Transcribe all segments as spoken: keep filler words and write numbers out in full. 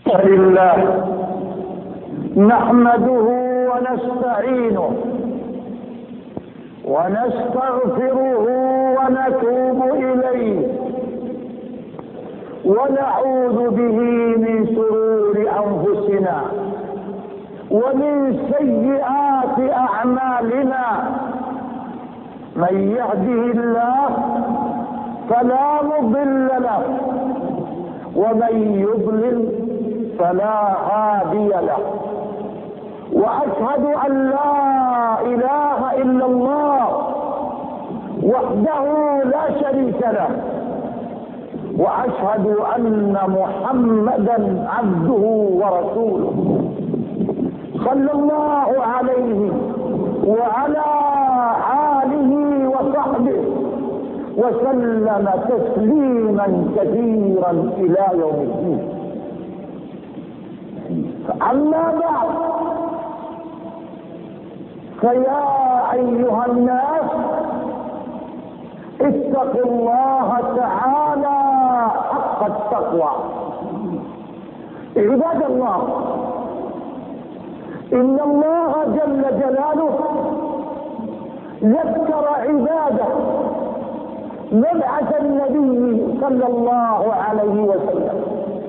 لله نحمده ونستعينه ونستغفره ونتوب إليه ونعوذ به من شرور أنفسنا ومن سيئات أعمالنا. من يهده الله فلا مضل له ومن يضلل فلا هادي له. وأشهد أن لا إله إلا الله وحده لا شريك له، وأشهد أن محمدا عبده ورسوله صلى الله عليه وعلى آله وصحبه وسلم تسليما كثيرا إلى يوم الدين. أما بعد، فيا أيها الناس اتقوا الله تعالى حق التقوى. عباد الله، إن الله جل جلاله ذكر عباده مبعث النبي صلى الله عليه وسلم،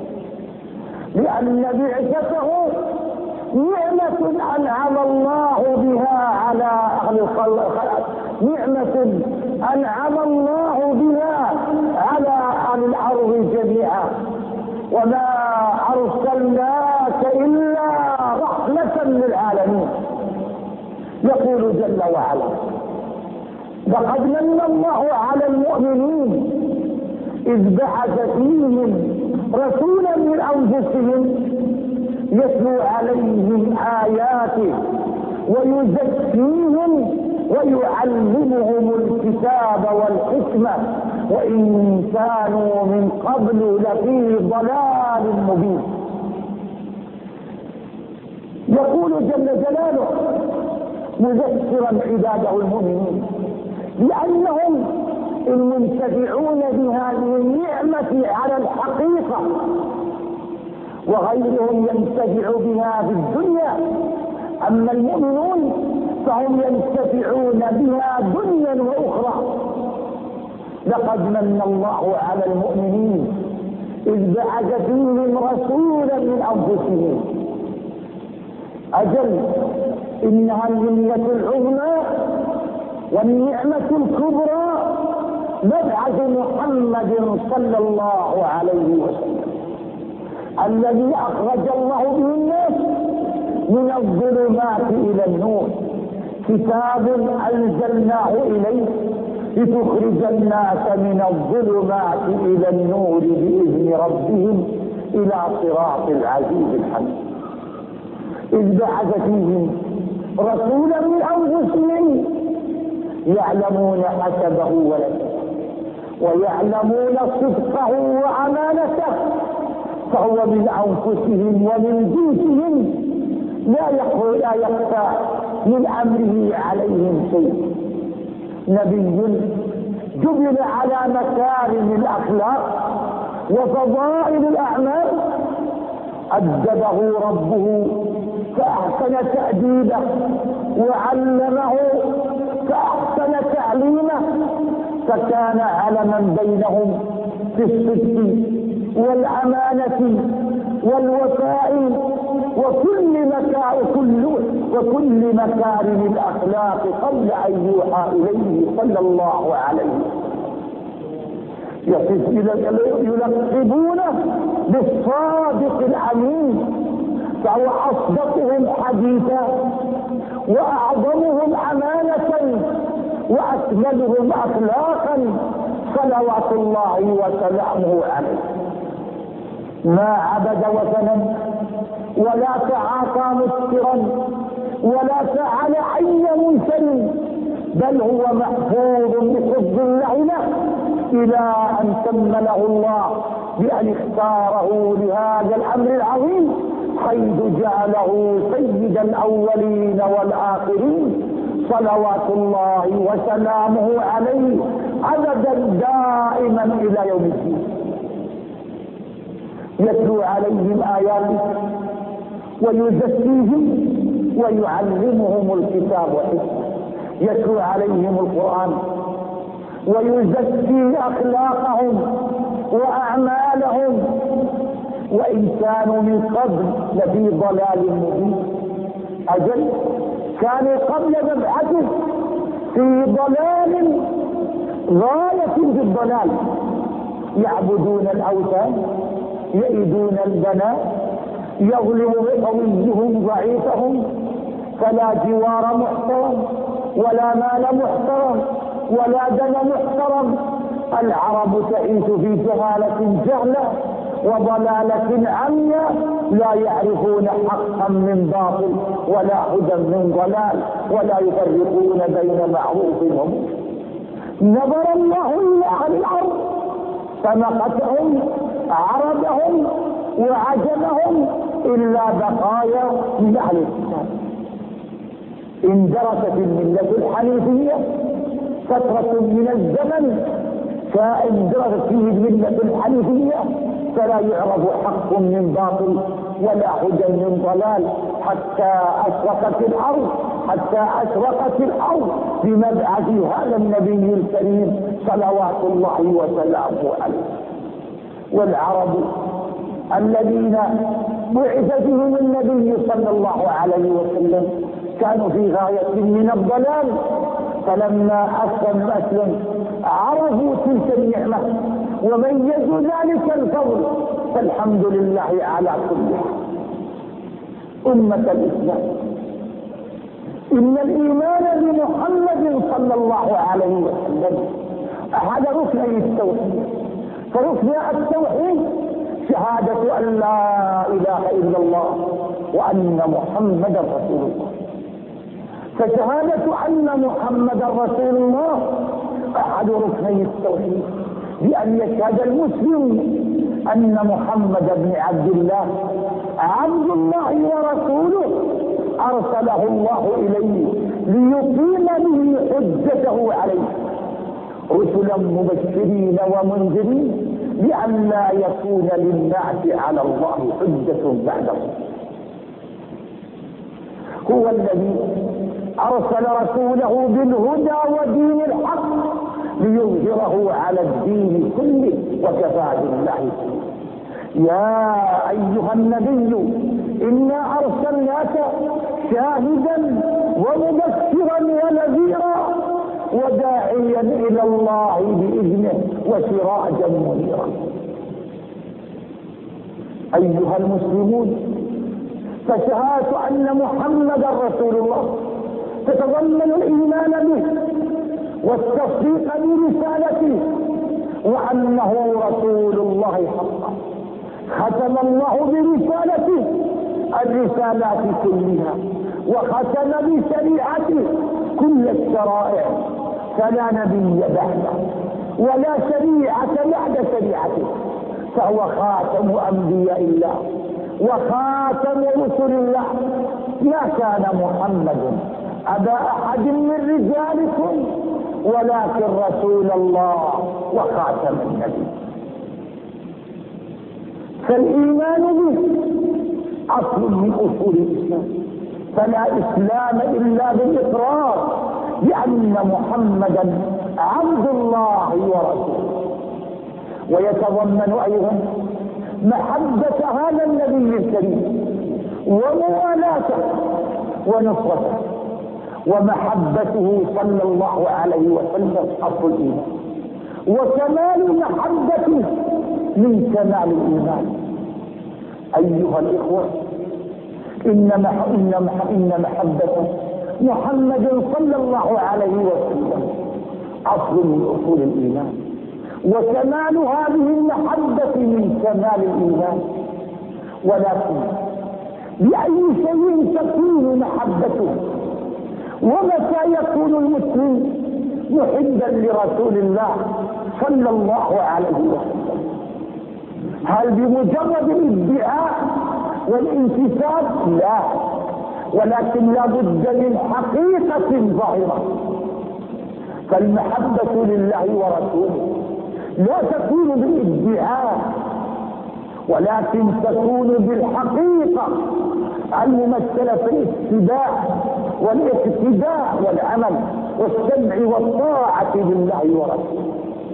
لأن بعثته نعمة أنعم الله بها على أهل الخلق، نعمة أنعم الله بها على أهل الأرض جميعا، وما أرسلناك إلا رحمة للعالمين. يقول جل وعلا: لقد من الله على المؤمنين إذ بعث فيهم رسولا من أنفسهم يتلو عليهم آياته ويزكيهم ويعلمهم الكتاب والحكمة وإن كانوا من قبل لفي ضلال مبين. يقول جل جلاله مذكرا عباده المؤمنين لأنهم المنتفعون بهذه النعمة على الحقيقة، وغيرهم ينتفع بها في الدنيا. أما المؤمنون فهم ينتفعون بها دنيا وأخرى. لقد من الله على المؤمنين إذ بعث فيهم رسولا من أنفسهم. أجل، إنها المنية العظمى والنعمة الكبرى مبعث محمد صلى الله عليه وسلم، الذي أخرج الله به الناس من الظلمات إلى النور. كتاب أنزلناه إليك لتخرج الناس من الظلمات إلى النور بإذن ربهم إلى صراط العزيز الحميد. إذ بعث فيهم رسولا من أنفسهم يعلمون حسبه ونسبه ويعلمون صدقه وأمانته، فهو من أنفسهم ومن جنسهم لا يخفى من أمره عليهم شيء. نبي جبل على مكارم الأخلاق وفضائل الأعمال، أدبه ربه فأحسن تأديبه وعلمه فأحسن تعليمه، فكان علما بينهم في الصدق والأمانة والوفاء وكل مكارم كل وكل مكارم الأخلاق قبل أن يوحى إليه صلى الله عليه وسلم. يلقبونه بالصادق الأمين، فهو أصدقهم حديثا وأعظمهم أمانة وأكملهم أخلاقا صلوات الله وسلامه عليه. ما عبد وثنا ولا تعاطى مسكرا ولا فعل أي منكر، بل هو محفوظ بحفظ الله له إلى أن تم له الله بأن اختاره لهذا الأمر العظيم، حيث جعله سيد الأولين والآخرين صلوات الله وسلامه عليه أبدا دائما إلى يوم الدين. يتلو عليهم آياته ويزكيهم ويعلمهم الكتاب والحكمة. يتلو عليهم القرآن ويزكي أخلاقهم وأعمالهم، وإن كانوا من قبل لفي ضلال مبين. أجل كانوا قبل مبعثه في ضلال غاية في الضلال، يعبدون الأوثان، يئدون البنات، يظلم قويهم ضعيفهم، فلا جوار محترم ولا مال محترم ولا دم محترم. العرب تعيش في جهالة جهلة وضلالة عمياء، لا يعرفون حقا من باطل ولا هدى من ضلال، ولا يفرقون بين معروف ومنكر. نظر الله إلى أهل الأرض فمقتهم عربهم وعجمهم إلا بقايا من أهل الكتاب. اندرست الملة الحنيفية فترة من الزمن، فاندرست فيه الملة الحنيفية فلا يعرف حق من باطل ولا هدى من ضلال، حتى أشرقت الأرض حتى أشرقت الأرض بمبعث هذا النبي الكريم صلوات الله وسلامه عليه. والعرب الذين بعث بهم النبي صلى الله عليه وسلم كانوا في غاية من الضلال، فلما أسلم أسلم عرفوا تلك النعمة وميزوا ذلك الفضل، فالحمد لله على كل حال. أمة الإسلام، إن الإيمان بمحمد صلى الله عليه وسلم أحد ركني التوحيد. فركن التوحيد شهادة أن لا إله إلا الله وأن محمدا رسول الله. فشهادة أن محمدا رسول الله أحد ركني التوحيد، بأن يشهد المسلم أن محمد بن عبد الله عبد الله ورسوله أرسله الله إليه ليقيم به حجته عليه، رسلا مبشرين ومنذرين لئن لا يكون للناس على الله حجة بعده. هو الذي أرسل رسوله بالهدى ودين الحق ليظهره على الدين كله وكفى بالله. يا أيها النبي إنا أرسلناك شاهدا ومبشرا ونذيرا وداعيا إلى الله بإذنه وسراجا منيرا. أيها المسلمون، فشهادة أن محمدا رسول الله تتضمن الإيمان به والتصديق برسالته وأنه رسول الله حقا. ختم الله برسالته الرسالات كلها وختم بشريعته كل الشرائع، فلا نبي بعده ولا شريعة بعد شريعته، فهو خاتم أنبياء الله وخاتم رسل الله. ما كان محمد أبا أحد من رجالكم ولكن رسول الله وخاتم النبي. فالإيمان به أصل من أصول الإسلام، فلا إسلام إلا بالإقرار بأن محمدا عبد الله ورسوله. ويتضمن أيضا محبة هذا النبي الكريم وموالاته ونصرته، ومحبته صلى الله عليه وسلم أصل الإيمان، وكمال محبته من كمال الإيمان. أيها الإخوة، إن إن محبة محمد صلى الله عليه وسلم أصل من أصول الإيمان، وكمال هذه المحبة من كمال الإيمان. ولكن بأي شيء تكون محبته؟ ومتى يكون المسلم محبا لرسول الله صلى الله عليه وسلم؟ هل بمجرد الادعاء والانتساب؟ لا، ولكن لا بد من حقيقة ظاهرة. فالمحبة لله ورسوله لا تكون بالادعاء ولكن تكون بالحقيقة الممثلة في الاتباع والاقتداء والعمل والسمع والطاعة لله ورسوله.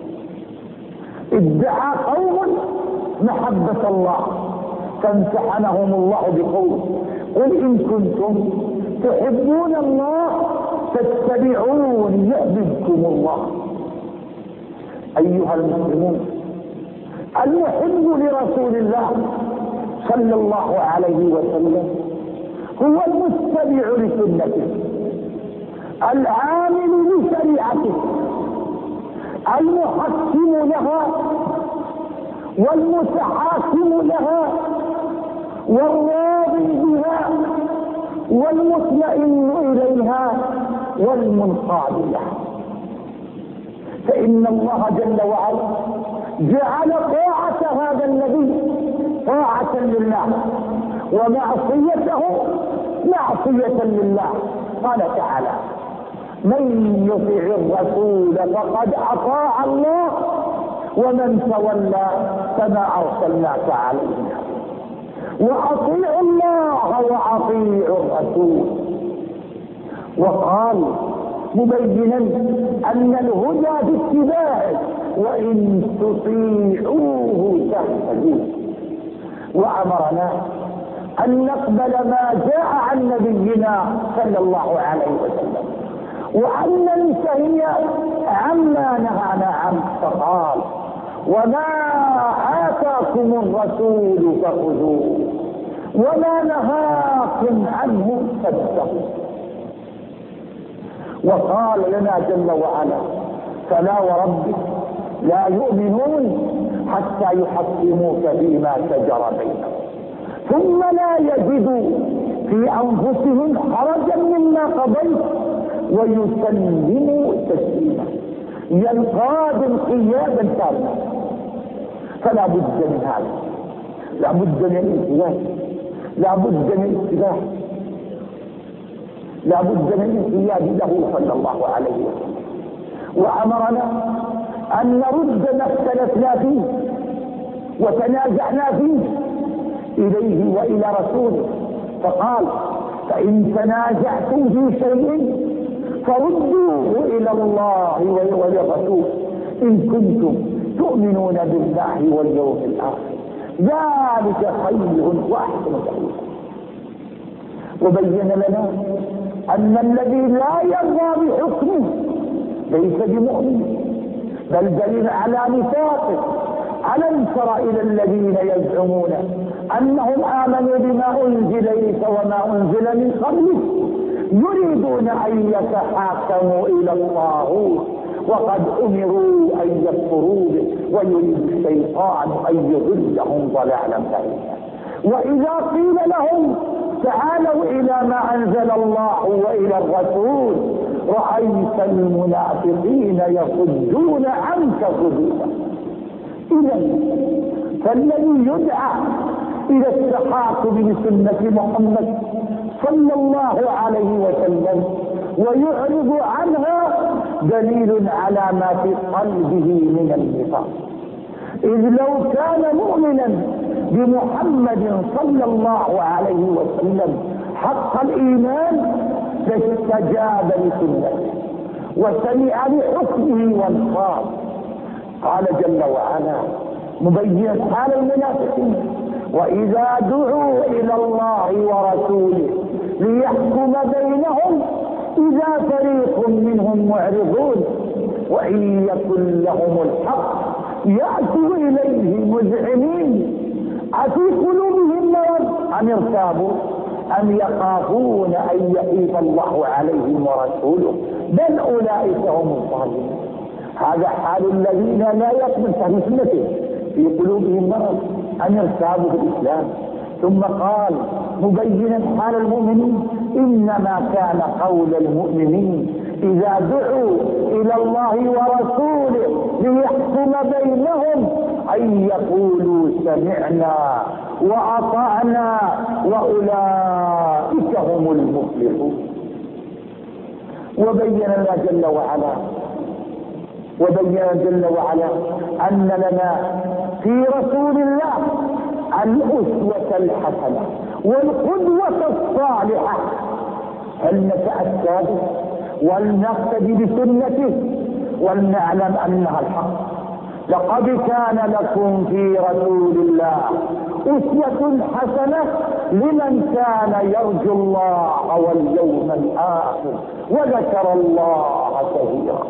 ادعى قوم محبة الله فامتحنهم الله بقوله: قل إن كنتم تحبون الله فاتبعوني يحببكم الله. أيها المسلمون، المحب لرسول الله صلى الله عليه وسلم هو المتبع لسنته، العامل لشريعته، المحكم لها والمتحاكم لها والراضي بها والمطمئن إليها والمنقاد لها. فإن الله جل وعلا جعل طاعة هذا النبي طاعة لله ومعصيته معصية لله. قال تعالى: من يطع الرسول فقد أطاع الله ومن تولى فما أرسلناك عليهم. وأطيعوا الله وأطيعوا الرسول. وقال مبينا أن الهدى باتباعه وإن تطيعوه تهتدوا. وأمرنا أن نقبل ما جاء عن نبينا صلى الله عليه وسلم وأن ننتهي عما نهانا عنه. فقال: وما آتاكم الرسول فخذوه وما نهاكم عنه فاتقوا. وقال لنا جل وعلا: فلا وربك لا يؤمنون حتى يحكموك فيما شجر بينهم ثم لا يجدوا في أنفسهم حرجا مما قضيت ويسلموا تسليما. ينقاد انقيادا تاما. فلا بد من هذا، لا بد من الانقياد، لا بد من الاتباع، لا بد من الانقياد له صلى الله عليه وسلم. وأمرنا أن نرد ما اختلفنا فيه وتنازعنا فيه إليه وإلى رسوله. فقال: فإن تنازعتم في شيء فردوه إلى الله وللرسول إن كنتم تؤمنون بالله واليوم الآخر ذلك خير وأحسن تأويلا. وبين لنا أن الذي لا يرضى بحكمه ليس بمؤمن، بل دليل على نفاقه. ألم تر إلى الذين يزعمون أنهم آمنوا بما أنزل إليك وما أنزل من قبلك يريدون أن يتحاكموا إلى الطاغوت وقد أمروا أن يكفروا به ويريد الشيطان أن يضلهم ضلالا بعيدا. وإذا قيل لهم تعالوا إلى ما أنزل الله وإلى الرسول رأيت المنافقين يصدون عنك صدودا. إذا فالذي يدعى إلى التحاكم بسنة محمد صلى الله عليه وسلم ويعرض عنها دليل على ما في قلبه من النفاق. إذ لو كان مؤمنا بمحمد صلى الله عليه وسلم حق الإيمان لاستجاب لسنته وسمع لحكمه وانقاد. قال جل وعلا مبينا حال المنافقين: وإذا دعوا إلى الله ورسوله ليحكم بينهم إذا فريق منهم معرضون وإن يكن لهم الحق يأتوا إليه مذعنين أفي قلوبهم مرض أم ارتابوا أم يخافون أن يحيف الله عليهم ورسوله بل أولئك هم الظالمون. هذا حال الذين لا يقبل فهم سنته في قلوبهم مرض أن يرتابوا في الإسلام. ثم قال مبينا حال المؤمنين: إنما كان قول المؤمنين إذا دعوا إلى الله ورسوله ليحكم بينهم أن يقولوا سمعنا وأطعنا وأولئك هم المفلحون. وبين لنا جل وعلا وبين جل وعلا أن لنا في رسول الله الأسوة الحسنة والقدوة الصالحة، فلنتأسى به ولنقتدي بسنته ولنعلم أنها الحق. لقد كان لكم في رسول الله أسوة حسنة لمن كان يرجو الله واليوم الآخر وذكر الله كثيرا.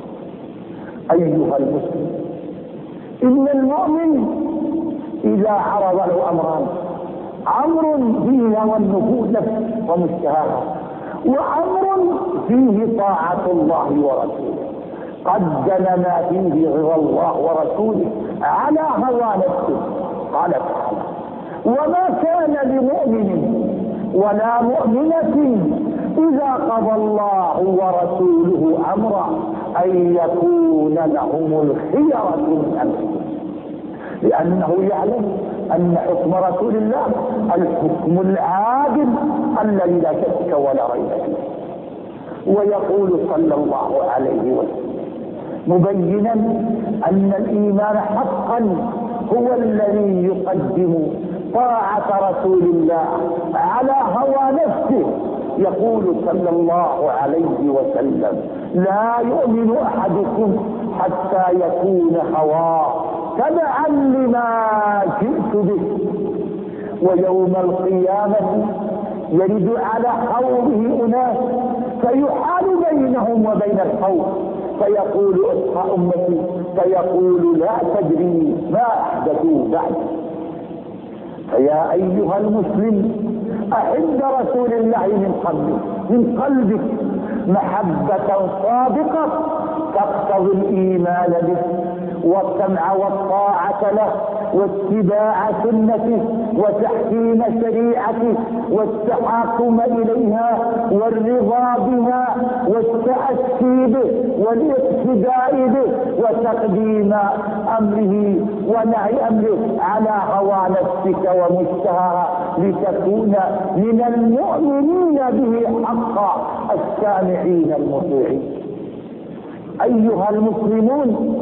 أيها المسلم، إن المؤمن إذا عرض له أمران: أمر فيه هوى النفوس ومشتهاها، وأمر فيه طاعة الله ورسوله، قدم ما فيه رضا الله ورسوله على هوى نفسه. قال تعالى: وما كان لمؤمن ولا مؤمنة إذا قضى الله ورسوله أمرا أن يكون لهم الخيرة من أمرهم، لأنه يعلم أن حكم رسول الله الحكم العادل الذي لا شك ولا ريب فيه. ويقول صلى الله عليه وسلم مبينا أن الإيمان حقا هو الذي يقدم طاعة رسول الله على هوى نفسه. يقول صلى الله عليه وسلم: لا يؤمن أحدكم حتى يكون هواه تبعا لما جئت به. ويوم القيامة يرد على حوضه أناس فيحال بينهم وبين الحوض، فيقول: اصحى أمتي، فيقول: لا تدري ما أحدثوا بعد. فيا أيها المسلم، أحب رسول الله من قلبك من قلبك محبة صادقة تقتضي الإيمان به والسمع والطاعة له واتباع سنته وتحكيم شريعته والتحاكم إليها والرضا بها والتأسي به والاقتداء به وتقديم أمره ونهي أمره على هوى نفسك ومشتهاها، لتكون من المؤمنين به حقا السامعين المطيعين. أيها المسلمون،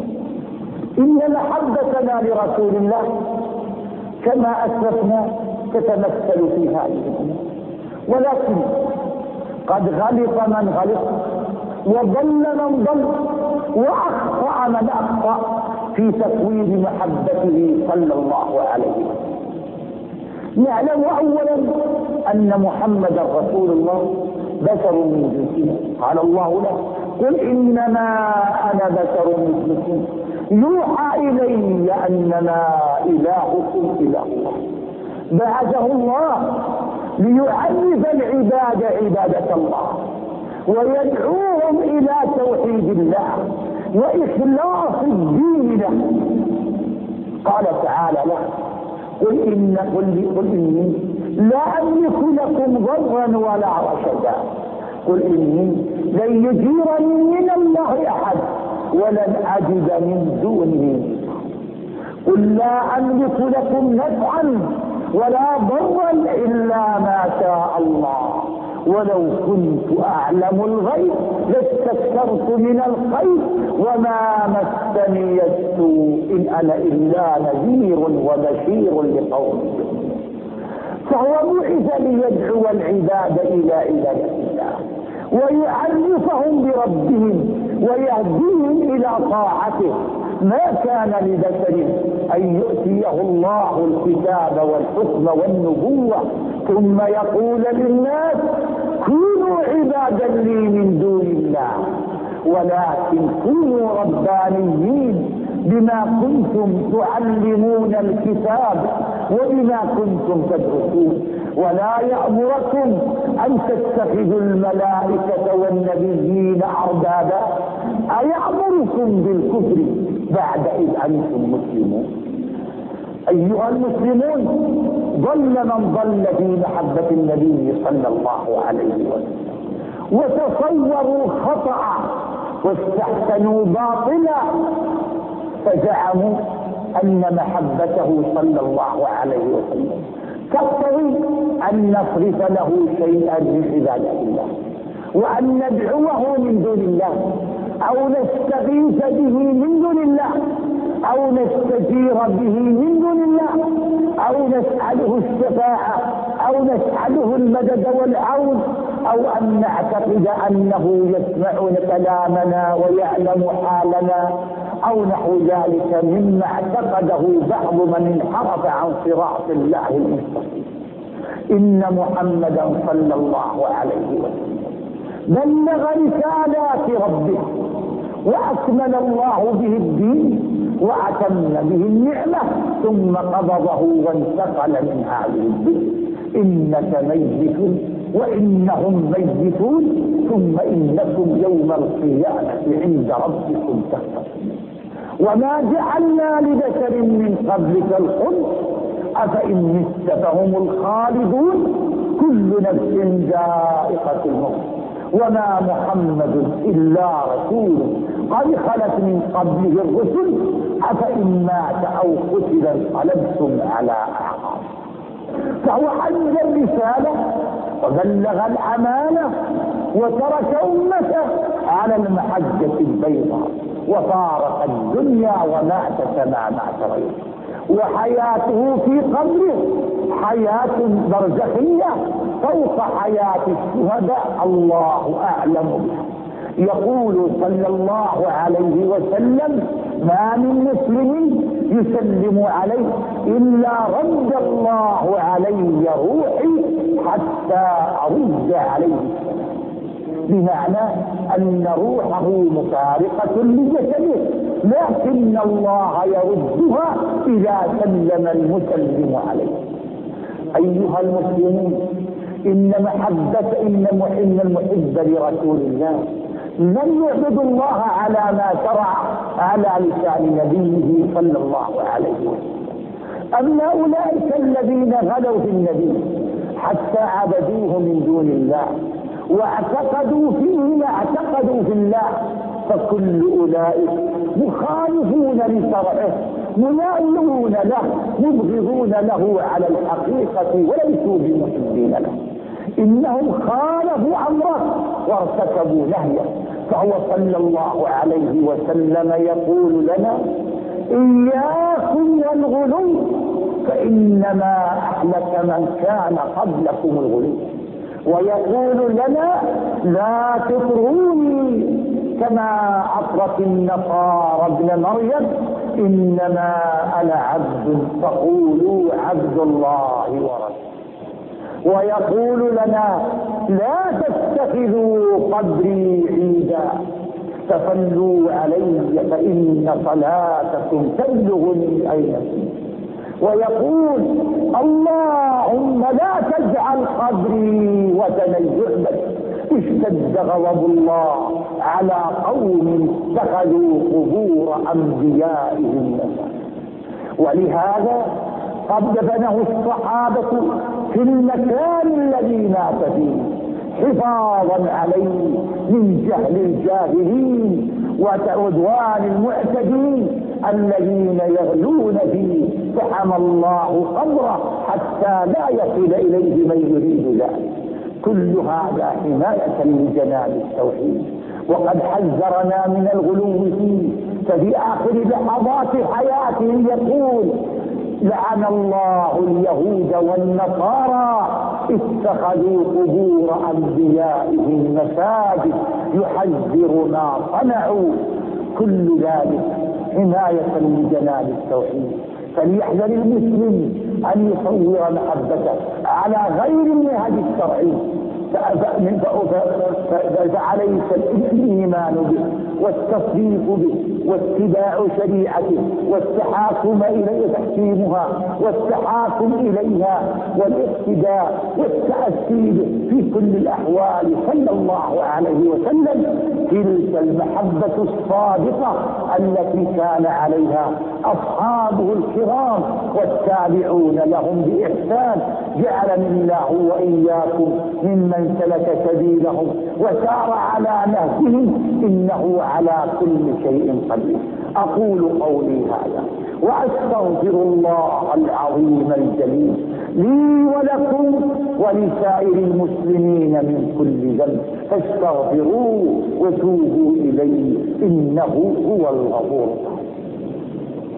إن محبتنا لرسول الله كما أسلفنا تتمثل في هذه الأمور، ولكن قد غلط من غلط وضل من ضل وأخطأ من أخطأ في تكوين محبته صلى الله عليه وسلم. نعلم أولا أن محمدا رسول الله بشر من جنسنا، قال الله له: قل إنما أنا بشر مثلكم يوحى إلي أنما إلهكم إله واحد. بعثه الله ليعرف العباد عبادة الله ويدعوهم إلى توحيد الله وإخلاص الدين له. قال تعالى له: قل إن قل قل إني لا أملك لكم ضرا ولا رشدا، قل إني لن يجيرني من الله أحد ولن أجد من دونه. قل لا أملك لكم نفعا ولا ضرا إلا ما شاء الله، ولو كنت أعلم الغيب لاستكثرت من الخير وما مسني السوء إن أنا إلا نذير وبشير لقوم يؤمنون. فهو بعث ليدعو العباد إلى عبادة الله ويعرفهم بربهم ويهديهم إلى طاعته. ما كان لبشر أن يؤتيه الله الكتاب والحكم والنبوة ثم يقول للناس كونوا عبادا لي من دون الله، ولكن كونوا ربانيين بما كنتم تعلمون الكتاب وبما كنتم تدرسون. ولا يأمركم أن تتخذوا الملائكة والنبيين أربابا أيأمركم بالكفر بعد إذ أنتم مسلمون. أيها المسلمون، ضل من ضل في محبة النبي صلى الله عليه وسلم وتصوروا خطأ واستحسنوا باطلا، فزعموا أن محبته صلى الله عليه وسلم تقتضي أن نصرف له شيئا من عبادة الله وأن ندعوه من دون الله أو نستغيث به من دون الله. أو نستجير به من دون الله، أو نسأله الشفاعة، أو نسأله المدد والعون، أو أن نعتقد أنه يسمع كلامنا ويعلم حالنا، أو نحو ذلك مما اعتقده بعض من انحرف عن صراط الله المستقيم. إن محمدا صلى الله عليه وسلم بلغ رسالات ربه، وأكمل الله به الدين، وأتم به النعمة، ثم قبضه وانتقل من هذه الدنيا. إنك ميت وإنهم ميتون، ثم إنكم يوم القيامة عند ربكم تختصمون. وما جعلنا لبشر من قبلك الخلد أفإن مت فهم الخالدون، كل نفس ذائقة الموت، وما محمد إلا رسول قد خلت من قبله الرسل أفإن مات أو قتل انقلبتم على أعقابكم. فهو أدى الرسالة وبلغ الأمانة وترك أمته على المحجة البيضاء، وفارق الدنيا ومات كما مات غيره. وحياته في قبره حياة برزخية فوق حياة الشهداء، الله أعلم بها. يقول صلى الله عليه وسلم: ما من مسلم يسلم عليه إلا رد الله علي روحي حتى أرد عليه السلام. بمعنى أن روحه مفارقة لجسده، لكن الله يردها إذا سلم المسلم عليه. أيها المسلمون، إن محبة إن المحب لرسول الله لم يعبد الله على ما شرع على لسان نبيه صلى الله عليه وسلم. أما أولئك الذين غلوا في النبي حتى عبدوه من دون الله واعتقدوا فيه ما اعتقدوا في الله، فكل أولئك مخالفون لشرعه، مناولون له، مبغضون له على الحقيقة، وليسوا بمحبين له. إنهم خالفوا أمره وارتكبوا نهيه. فهو صلى الله عليه وسلم يقول لنا: إياكم والغلو، فإنما أهلك من كان قبلكم الغلو. ويقول لنا: لا تطروني كما أطرت النصارى ابن مريم، إنما أنا عبد فقولوا عبد الله ورسوله. ويقول لنا: لا تتخذوا قبري عيدا، فصلوا علي فإن صلاتكم تبلغني أين كنت. ويقول: اللهم لا تجعل قبري وثنا يعبد. اشتد غضب الله على قوم اتخذوا قبور أنبيائهم مساجد. ولهذا قد دفنه الصحابة في المكان الذي مات فيه حفاظا عليه من جهل الجاهلين وعدوان المعتدين الذين يغلون فيه، فحمى الله قبره حتى لا يصل إليه من يريد ذلك. كل هذا حماية لجناب التوحيد، وقد حذرنا من الغلو فيه. ففي آخر لحظات حياته يقول: لعن الله اليهود والنصارى اتخذوا قبور أنبيائهم مساجد يحذر ما صنعوا. كل ذلك حماية لجناب التوحيد. فليحذر المسلم أن يصور محبته على غير المنهج الشرعي، فعليك الإيمان به والتصديق به واتباع شريعته والتحاكم إليه تحكيمها والتحاكم إليها والاقتداء والتأسي به في كل الأحوال صلى الله عليه وسلم. تلك المحبة الصادقة التي كان عليها أصحابه الكرام والتابعون لهم بإحسان. جعلني الله وإياكم ممن سلك سبيلهم وسار على نهجهم، إنه على كل شيء قدير. أقول قولي هذا وأستغفر الله العظيم الجليل لي ولكم ولسائر المسلمين من كل ذنب، فاستغفروه وتوبوا إليه إنه هو الغفور.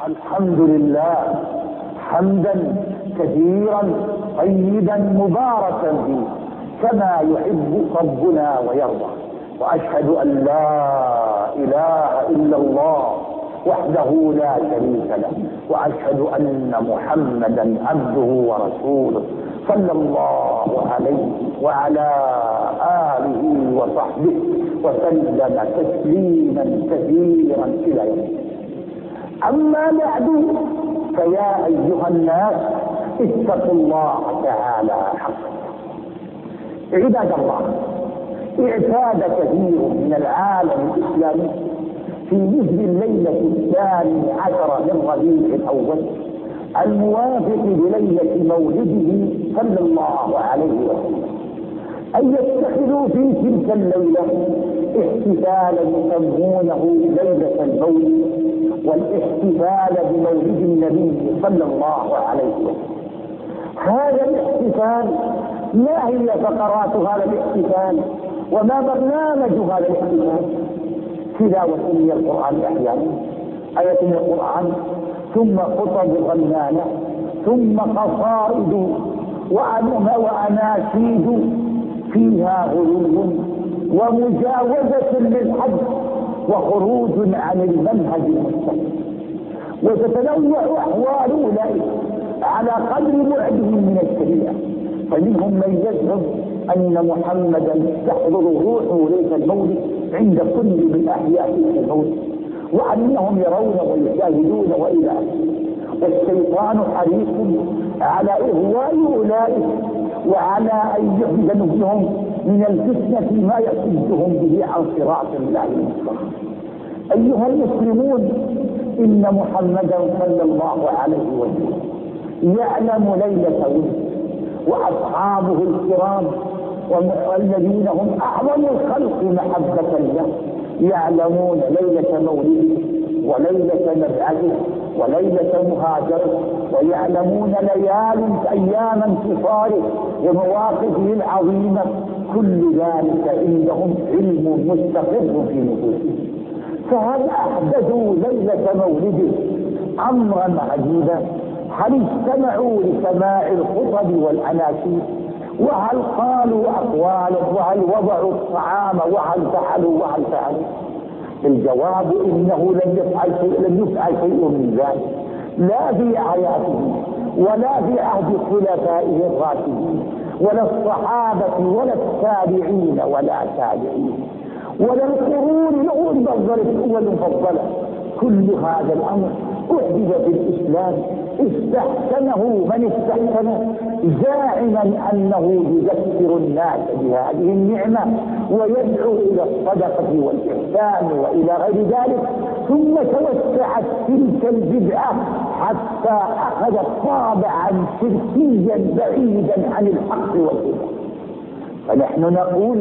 الحمد لله حمدا كثيرا طيبا مباركا فيه كما يحب ربنا ويرضى. وأشهد أن لا إله إلا الله وحده لا شريك له، وأشهد أن محمدا عبده ورسوله صلى الله عليه وعلى آله وصحبه وسلم تسليما كثيرا إلى يوم. أما بعد، فيا أيها الناس اتقوا الله تعالى حقا. عباد الله، اعتاد كثير من العالم الإسلامي في مثل الليلة الثاني عشر من ربيع الأول الموافق بليلة مولده صلى الله عليه وسلم أن يتخذوا في تلك الليلة احتفالا يسمونه ليلة المولد، والاحتفال بمولد النبي صلى الله عليه وسلم. هذا الاحتفال ما هي فقرات هذا الاحتفال وما برنامج هذا الاحتفال؟ تلاوة من القرآن أحيانا، آية من القرآن، ثم خطب غنانة، ثم قصائد وأناشيد فيها غلو ومجاوزة للحد وخروج عن المنهج المستقيم. وتتنوع أحوال أولئك على قدر بعدهم من الشريعة، فمنهم من يزعم أن محمدا تحضر روحه ليلة المولد عند كل من أحياء المولد، وأنهم يرون ويشاهدون وإلى آخره. والشيطان حريص على إغواء أولئك وعلى أن يحزنهم من الفتنة ما يصدهم به عن صراط الله المستقيم. أيها المسلمون، إن محمدا صلى الله عليه وسلم يعلم ليلة ولد، وأصحابه الكرام والذين هم أعظم الخلق محبة له يعلمون ليلة مولده وليلة مبعثه وليلة مهاجره، ويعلمون ليال أيام انتصاره ومواقفه العظيمة. كل ذلك عندهم علم مستقر في نفوسهم. فهل أحدثوا ليلة مولده أمرا عجيبا؟ هل استمعوا لسماع الخطب والأناشيد؟ وهل قالوا أقوالا؟ وهل وضعوا الطعام؟ وهل فعلوا وهل فعلوا؟ الجواب إنه لم يفعل شيء لم يفعل شيء من ذلك، لا في حياته ولا في عهد خلفائه الراشدين ولا الصحابة ولا التابعين ولا تابعين ولا القرون الأولى الأول المفضلة. كل هذا الأمر أحدث في الإسلام استحسنه من استحسنه، زاعما أنه يذكر الناس بهذه النعمة ويدعو إلى الصدقة والإحسان وإلى غير ذلك. ثم توسعت تلك البدعة حتى أخذت طابعا شركيا بعيدا عن الحق والهدى. فنحن نقول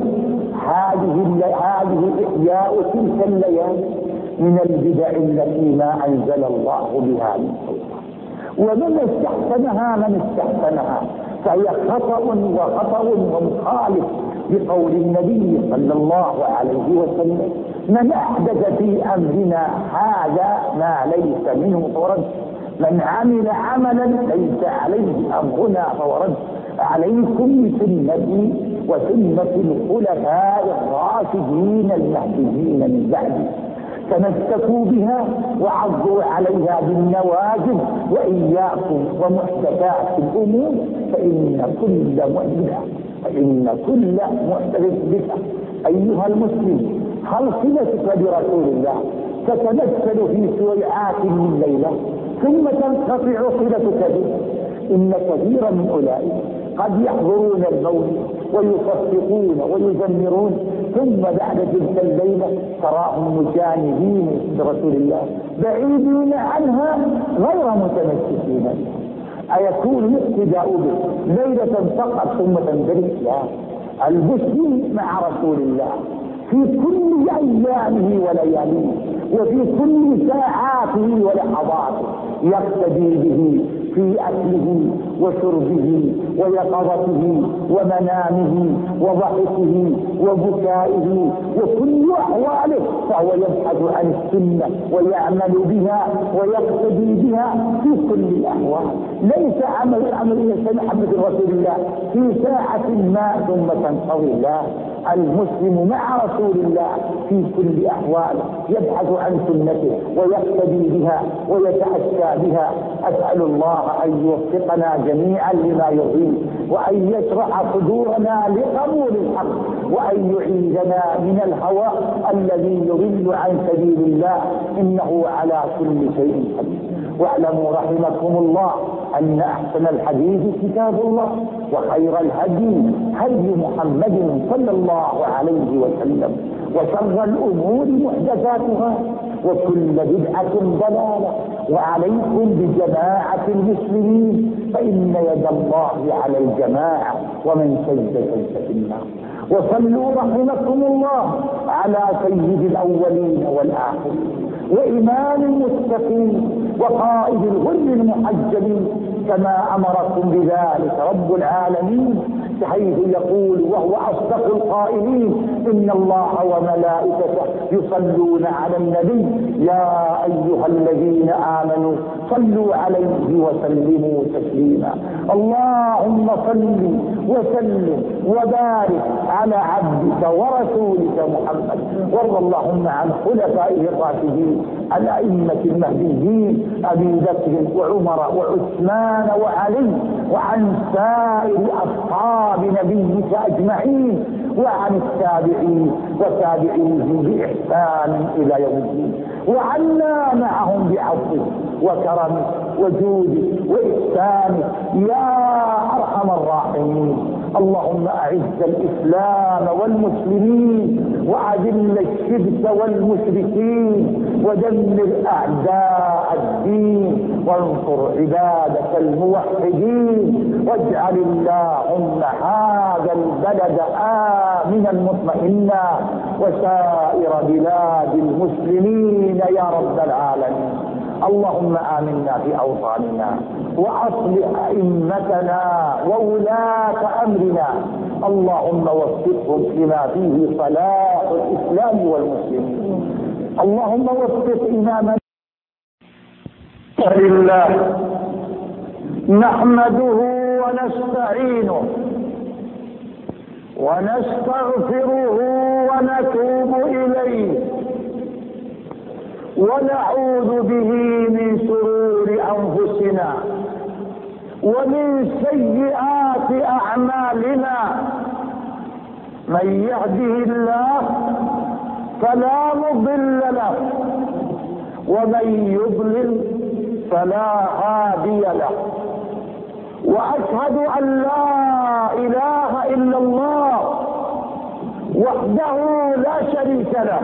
هذه هذه إحياء تلك الليالي من البدع التي ما أنزل الله بها من سلطان، ومن استحسنها من استحسنها فهي خطأ وخطأ ومخالف بقول النبي صلى الله عليه وسلم: من أحدث في أمرنا هذا ما ليس منه فرد، من عمل عملا ليس عليه أمرنا فورد. عليكم بسنتي وسنة الخلفاء الراشدين المهديين من بعدي، تمسكوا بها وعضوا عليها بالنواجذ، وإياكم ومحدثات الأمور فإن كل محدث فإن كل محدث بدعة. أيها المسلم، هل صلتك برسول الله تتمثل في سويعات من ليلة ثم تنقطع صلتك به؟ إن كثيرا من أولئك قد يحضرون المولد ويصفقون ويزمرون، ثم بعد تلك الليلة تراهم مجانبين برسول الله بعيدين عنها غير متمسكين. أيكون الاقتداء به ليلة فقط ثم تنتهي؟ لا، المسلم مع رسول الله في كل أيامه ولياليه وفي كل ساعاته ولحظاته، يقتدي به في أكله وشربه ويقظته ومنامه وضحكه وبكائه وكل أحواله، فهو يبحث عن السنة ويعمل بها ويقتدي بها في كل الأحوال. ليس عمل الأمر إلى محمد رسول الله في ساعة ما ثم تنقضي. لا، المسلم مع رسول الله في كل أحواله، يبحث عن سنته ويقتدي بها ويتأسى بها. أسأل الله أن يوفقنا جميعا لما يرضيه، وأن يشرح صدورنا لقبول الحق، وأن يعيذنا من الهوى الذي يضل عن سبيل الله، إنه على كل شيء قدير. واعلموا رحمكم الله أن أحسن الحديث كتاب الله، وخير الهدي هدي محمد صلى الله عليه وسلم، وشر الأمور محدثاتها، وكل بدعة ضلالة. وعليكم بجماعة المسلمين، فإن يد الله على الجماعة، ومن شد شد في النار. وصلوا رحمكم الله على سيد الأولين والآخرين، وإمام المتقين، وقائد الغر المحجلين، كما أمركم بذلك رب العالمين، حيث يقول وهو أصدق القائلين: إن الله وملائكته يصلون على النبي يا أيها الذين آمنوا صلوا عليه وسلموا تسليما. اللهم صل وسلم وبارك على عبدك ورسولك محمد، وارض اللهم عن خلفائه الراشدين الأئمة المهديين أبي بكر وعمر وعثمان وعلي، وعن سائر أصحاب نبيك أجمعين، وعن التابعين وتابعيهم بإحسان إلى يوم الدين، وعنا معهم بعفوك وكرمك وجودك وإحسانك يا أرحم الراحمين. اللهم أعز الإسلام والمسلمين، وأذل الشرك والمشركين، ودمر أعداء الدين، وانصر عبادك الموحدين، واجعل اللهم هذا البلد آمنا مطمئنا، وسائر بلاد المسلمين يا رب العالمين. اللهم آمنا في أوطاننا، وأصلح أئمتنا وولاة أمرنا، اللهم وفقهم لما فيه صلاح الإسلام والمسلمين. اللهم وفق إمامنا لله، نحمده ونستعينه ونستغفره ونتوب إليه، ونعوذ به من شرور أنفسنا ومن سيئات أعمالنا. من يهده الله فلا مضل له، ومن يضلل فلا هادي له. وأشهد أن لا إله إلا الله وحده لا شريك له،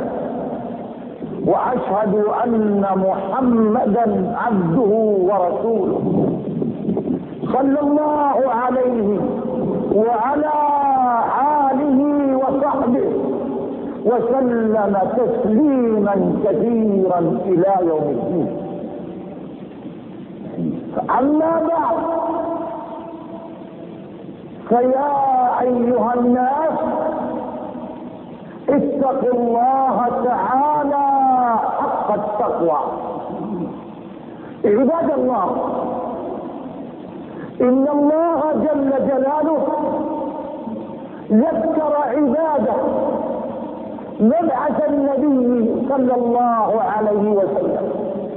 وأشهد أن محمدا عبده ورسوله، صلى الله عليه وعلى آله وصحبه وسلم تسليما كثيرا إلى يوم الدين. أما بعد، فيا أيها الناس اتقوا الله تعالى حق التقوى. عباد الله، إن الله جل جلاله ذكر عباده مبعث النبي صلى الله عليه وسلم،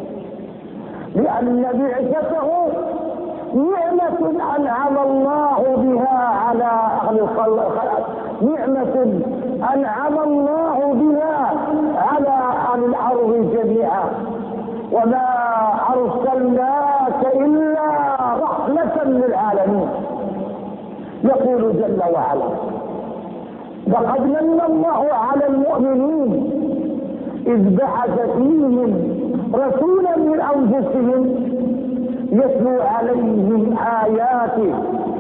لأن بعثته نعمة أنعم الله بها على أهل الخلق، نعمة أنعم الله بها على أهل الأرض جميعا، وما أرسلناك إلا رحمة للعالمين. يقول جل وعلا: لقد من الله على المؤمنين إذ بعث فيهم رسولا من أنفسهم يتلو عليهم آياته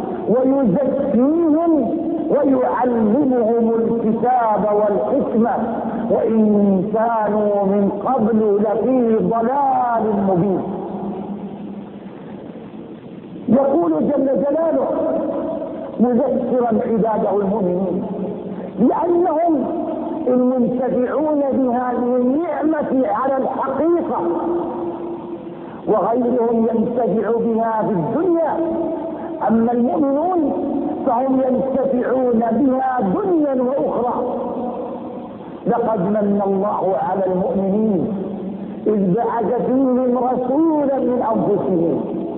ويزكيهم ويعلمهم الكتاب والحكمة وإن كانوا من قبل لفي ضلال مبين. يقول جل جلاله مذكرا عباده المؤمنين لأنهم المنتفعون بهذه النعمة على الحقيقة، وغيرهم ينتفع بها في الدنيا، أما المؤمنون فهم ينتفعون بها دنيا وأخرى. لقد من الله على المؤمنين إذ بعث فيهم رسولا من أنفسهم.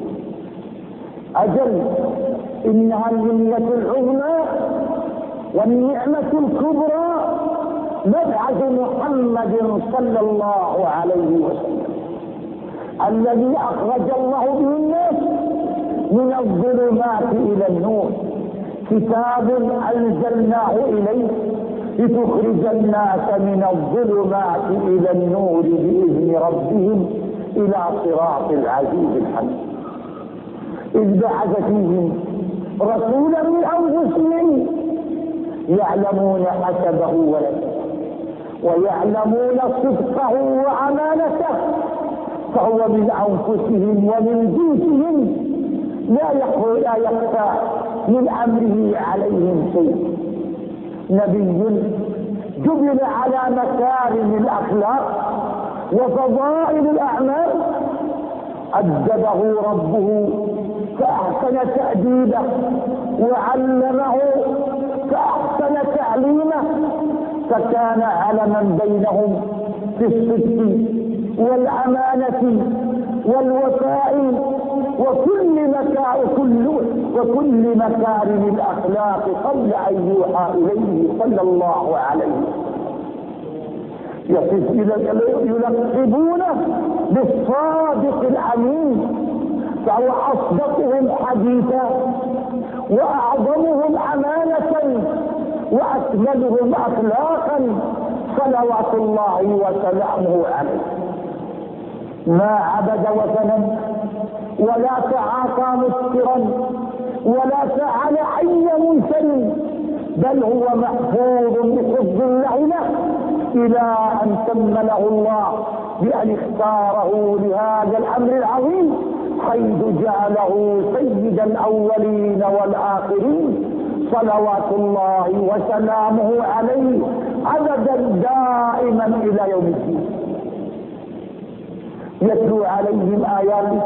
أجل إنها المنة العظمى والنعمة الكبرى مبعث محمد صلى الله عليه وسلم الذي أخرج الله به الناس من الظلمات إلى النور، كتاب أنزلناه إليك لتخرج الناس من الظلمات إلى النور بإذن ربهم إلى صراط العزيز الحميد. إذ بعث فيهم رسولا من أنفسهم يعلمون حسبه ونسبه ويعلمون صدقه وأمانته، فهو من أنفسهم ومن جنسهم لا يخفى من أمره عليهم شيء. نبي جبل على مكارم الأخلاق وفضائل الأعمال، أدبه ربه فأحسن تأديبه وعلمه فأحسن تعليمه، فكان علما بينهم في الصدق والأمانة والوفاء وكل مكارم كل وكل مكارم الأخلاق قبل أن يوحى إليه صلى الله عليه وسلم. يلقبونه بالصادق الأمين، فهو أصدقهم حديثا وأعظمهم أمانة وأكملهم أخلاقا صلوات الله وسلامه عليه. ما عبد وثنا ولا تعاطى مسكرا ولا فعل أي منكر، بل هو محفوظ بحفظ الله له إلى أن كمله الله بأن اختاره لهذا الأمر العظيم، حيث جعله سيد الأولين والآخرين صلوات الله وسلامه عليه أبدا دائما إلى يوم الدين. يتلو عليهم آياته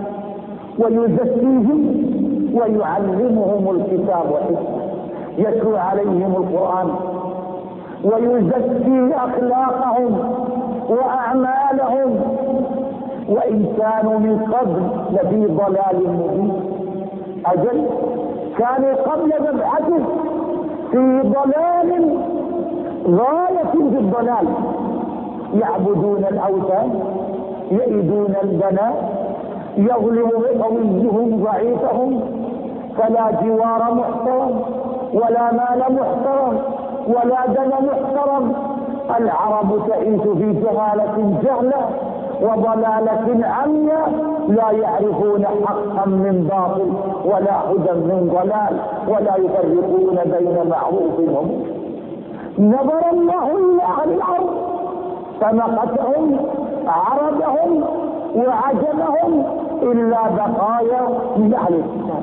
ويزكيهم ويعلمهم الكتاب والحكمة. يتلو عليهم القرآن ويزكي أخلاقهم وأعمالهم، وإن كانوا من قبل لفي ضلال مبين. أجل كانوا قبل مبعثه في ضلال غاية في الضلال، يعبدون الأوثان يئدون البنات يظلم قويهم ضعيفهم، فلا جوار محترم ولا مال محترم ولا دم محترم. العرب تعيش في جهالة جهلة وضلالة عمياء، لا يعرفون حقا من باطل ولا هدى من ضلال، ولا يفرقون بين معروف ومنكر. نظر الله إلى أهل الأرض فمقتهم عربهم وعجمهم إلا بقايا من أهل الكتاب.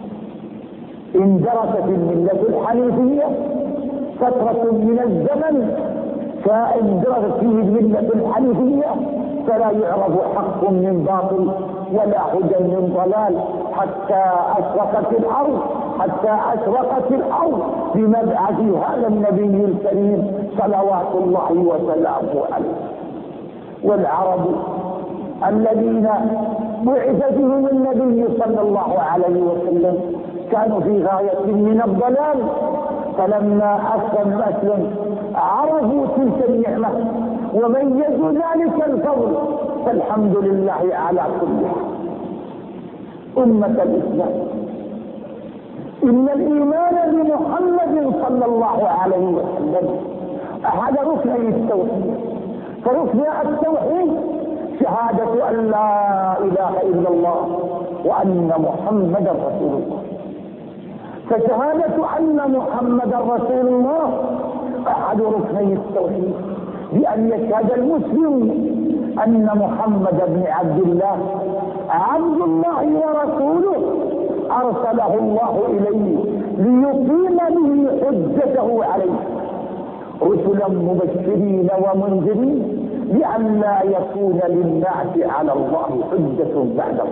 اندرست الملة الحنيفية فترة من الزمن، فاندرست فيه الملة الحنيفية فلا يعرف حق من باطل ولا هدى من ضلال، حتى أشرقت الأرض حتى أشرقت الأرض بمبعث هذا النبي الكريم صلوات الله وسلامه عليه. والعرب الذين بعث بهم النبي صلى الله عليه وسلم كانوا في غاية من الضلال، فلما أسلم أسلم عرفوا تلك النعمة وميزوا ذلك الفضل، فالحمد لله على كل حال. أمة الإسلام، إن الإيمان بمحمد صلى الله عليه وسلم أحد ركني التوحيد. فركن التوحيد شهادة أن لا إله إلا الله وأن محمدا رسول الله. فشهادة أن محمدا رسول الله أحد ركني التوحيد، بأن يشهد المسلم أن محمد بن عبد الله عبد الله ورسوله أرسله الله إليه ليقيم به حجته عليه، رسلا مبشرين ومنذرين لئلا يكون للناس على الله حجة بعده.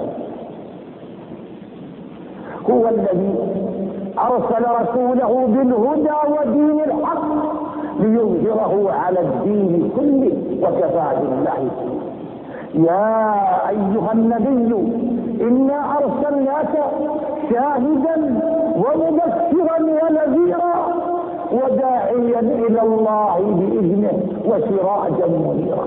هو الذي أرسل رسوله بالهدى ودين الحق ليظهره على الدين كله وكفى بالله. يا أيها النبي إنا أرسلناك شاهدا ومبشرا ونذيرا وداعيا إلى الله بإذنه وسراجا منيرا.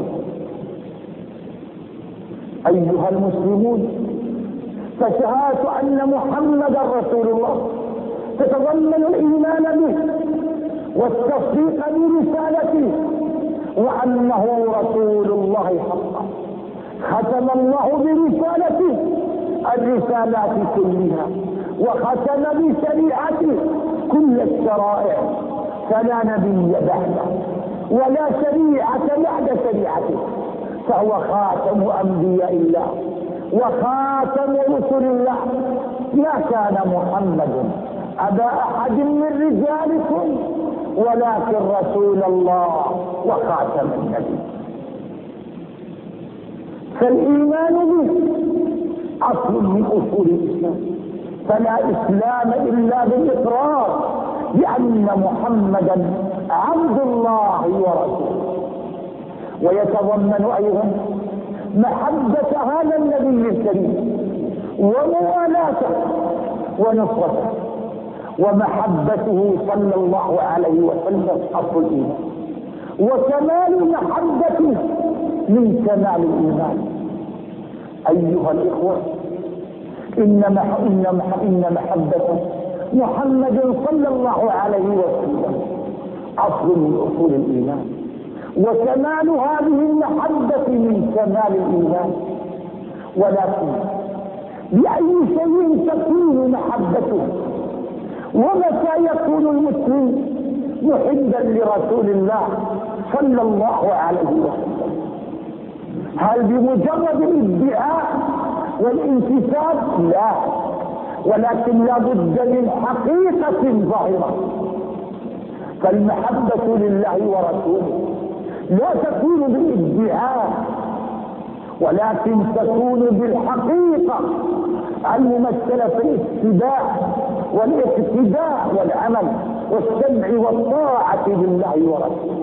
أيها المسلمون، فشهادة أن محمدا رسول الله تتضمن الإيمان به والتصديق برسالته وأنه رسول الله حقا. ختم الله برسالته الرسالات كلها وختم بشريعته كل الشرائع، فلا نبي بعده ولا شريعة بعد شريعته، فهو خاتم أنبياء الله وخاتم رسل الله. ما كان محمد أبا أحد من رجالكم ولكن رسول الله وخاتم النبي. فالإيمان به أصل من أصول الإسلام، فلا إسلام إلا بالإقرار بأن محمدا عبد الله ورسوله. ويتضمن أيضا محبة هذا النبي الكريم وموالاته ونصرته، ومحبته صلى الله عليه وسلم أصل الإيمان، وكمال محبته من كمال الإيمان. أيها الإخوة، إن إن محبة محمد صلى الله عليه وسلم أصل من أصول الإيمان، وكمال هذه المحبة من كمال الإيمان. ولكن بأي شيء تكون محبته؟ ومتى يكون المسلم محبا لرسول الله صلى الله عليه وسلم؟ هل بمجرد الادعاء والانتساب؟ لا، ولكن لا بد من حقيقة ظاهرة. فالمحبة لله ورسوله لا تكون بالادعاء، ولكن تكون بالحقيقة الممثلة في الاتباع والاقتداء والعمل والسمع والطاعة لله ورسوله.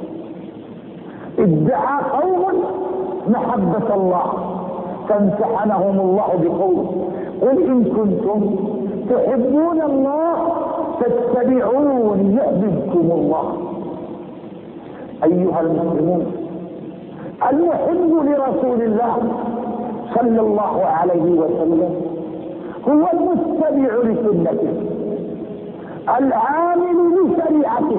ادعى قوم محبة الله فامتحنهم الله بقوله: قل إن كنتم تحبون الله فاتبعوني يحببكم الله. أيها المسلمون، المحب لرسول الله صلى الله عليه وسلم هو المتبع لسنته، العامل لشريعته،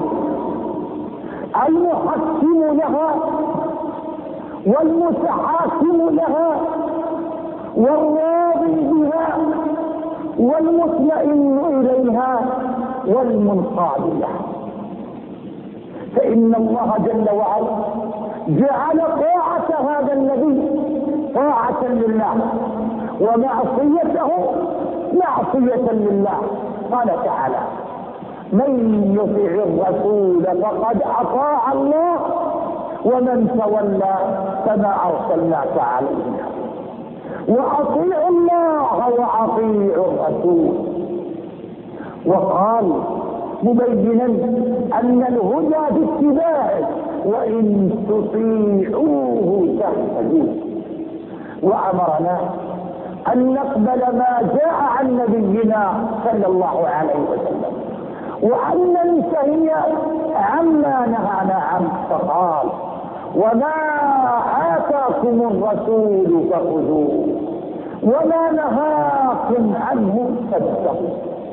المحكم لها والمتحاكم لها والراضي بها والمطمئن إليها والمنقاد لها. فإن الله جل وعلا جعل طاعة هذا النبي طاعة لله ومعصيته معصية لله. قال تعالى: من يطع الرسول فقد أطاع الله ومن تولى فما أرسلناك عليهم. وأطيعوا الله وأطيعوا الرسول. وقال مبينا أن الهدى باتباعه وإن تطيعوه تهتدوا. وأمرنا أن نقبل ما جاء عن نبينا صلى الله عليه وسلم، وأن ننتهي عما نهانا عنه. فقال: وما آتاكم الرسول فخذوه وما نهاكم عنه فاتقوا.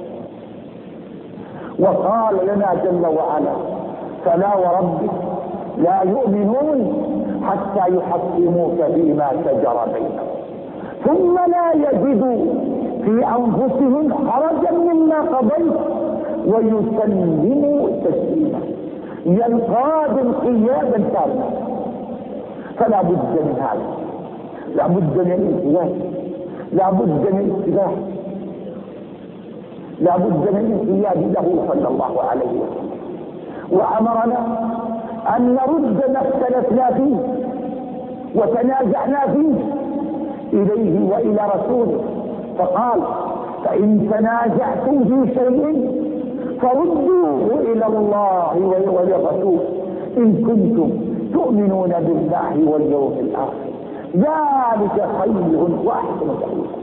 وقال لنا جل وعلا: فلا وربك لا يؤمنون حتى يحكموك فيما شجر بينهم ثم لا يجدوا في أنفسهم حرجا مما قضيت ويسلموا تسليما. ينقاد انقيادا تاما. فلا بد من هذا، لا بد من الانتباه، لا بد من الاتباع. لا بد من الانقياد له صلى الله عليه وسلم. وأمرنا أن نرد ما اختلفنا فيه وتنازعنا فيه إليه وإلى رسوله، فقال: فإن تنازعتم في شيء فردوه إلى الله وللرسول إن كنتم تؤمنون بالله واليوم الآخر، ذلك خير وأحسن تأويلا.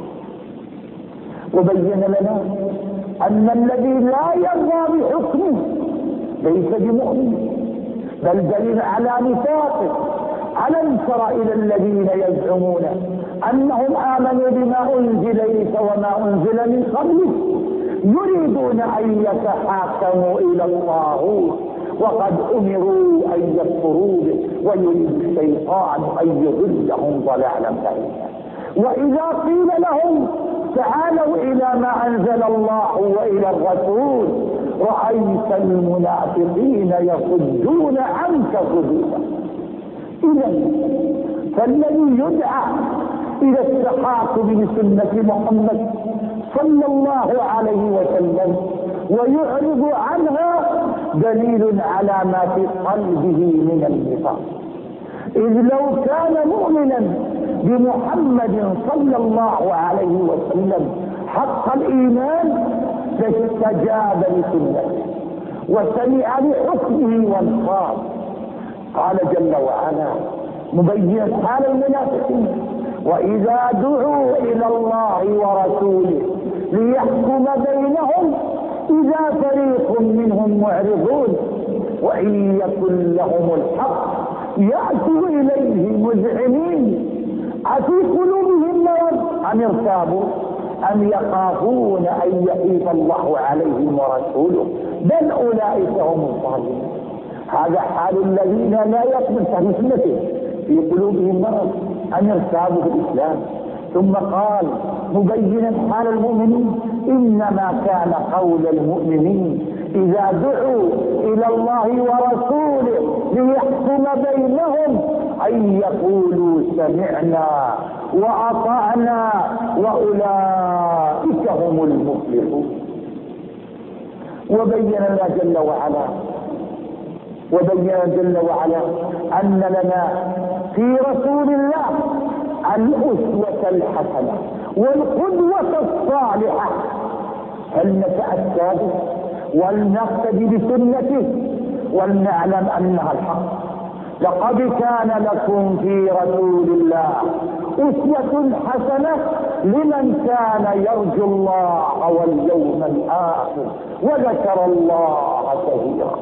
وبين لنا أن الذي لا يرضى بحكمه ليس بمؤمن، بل دليل على نفاقه. ألم تر إلى الذين يزعمون أنهم آمنوا بما أنزل إليك وما أنزل من قبلك يريدون أن يتحاكموا إلى الطاغوت وقد أمروا أن يكفروا به ويريد الشيطان أن يضلهم ضلالا بعيدا. وإذا قيل لهم تعالوا إلى ما أنزل الله وإلى الرسول رأيت المنافقين يصدون عنك صدودا. إذا فالذي يدعى إلى التحاكم بسنة محمد صلى الله عليه وسلم ويعرض عنها دليل على ما في قلبه من النفاق، إذ لو كان مؤمنا بمحمد صلى الله عليه وسلم حق الإيمان فاستجاب لسنته وسمع لحكمه وانقاد. قال جل وعلا مبينا حال المنافقين: وإذا دعوا إلى الله ورسوله ليحكم بينهم إذا فريق منهم معرضون وإن يكن لهم الحق يأتوا إليه مذعنين أفي قلوبهم مرض أم ارتابوا أم يخافون أن يحيف الله عليهم ورسوله بل أولئك هم الظالمون. هذا حال الذين لا يقبل فهم سنته، في قلوبهم مرض أن ارتابوا في الإسلام. ثم قال مبينا حال المؤمنين: إنما كان قول المؤمنين إذا دعوا إلى الله ورسوله ليحكم بينهم أن يقولوا سمعنا وأطعنا وأولئك هم المفلحون. وبين لنا جل وعلا وبين جل وعلا أن لنا في رسول الله الأسوة الحسنة والقدوة الصالحة، فلنتأسى به ولنقتدي بسنته ولنعلم أنها الحق. لقد كان لكم في رسول الله أسوة حسنة لمن كان يرجو الله واليوم الآخر وذكر الله كثيرا.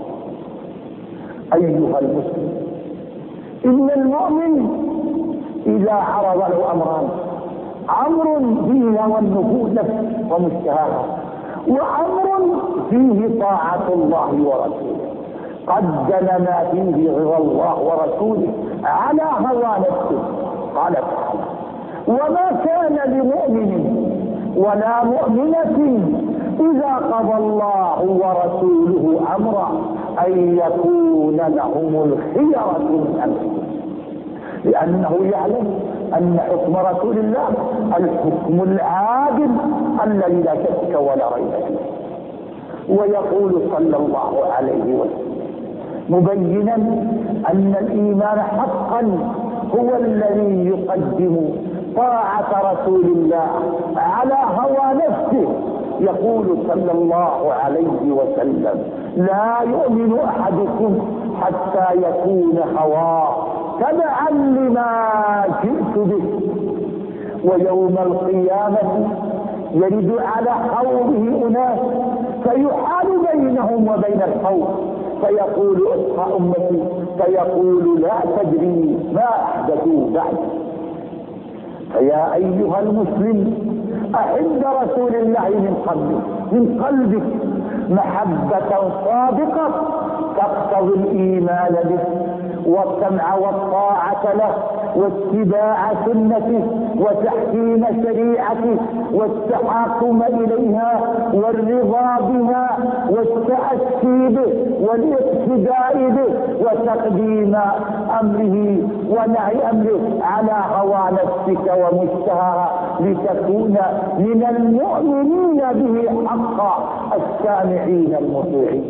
أيها المسلم، إن المؤمن إذا عرض له أمران: أمر فيه هوى النفوس ومشتهاها، وأمر فيه طاعة الله ورسوله، قدم ما فيه رضا الله ورسوله على هوى نفسه. قال تعالى: وما كان لمؤمن ولا مؤمنة إذا قضى الله ورسوله أمرا أن يكون لهم الخيرة من أمرهم، لأنه يعلم أن حكم رسول الله الحكم العادل الذي لا شك ولا ريب فيه. ويقول صلى الله عليه وسلم مبينا أن الإيمان حقا هو الذي يقدم طاعة رسول الله على هوى نفسه. يقول صلى الله عليه وسلم: لا يؤمن أحدكم حتى يكون هواه تبعا لما جئت به. ويوم القيامة يرد على قومه أناس فيحال بينهم وبين القوم فيقول: اصحى أمتي، فيقول: لا تدري ما أحدثوا بعد. فيا أيها المسلم، أحب رسول الله من قلبك من قلبك محبة صادقة تقتضي الإيمان به والسمع والطاعة له واتباع سنته وتحكيم شريعته والتحاكم إليها والرضا بها والتأسي به والاقتداء به وتقديم أمره ونهي أمره على هوى نفسك ومشتهاها لتكون من المؤمنين به حقا السامعين المطيعين.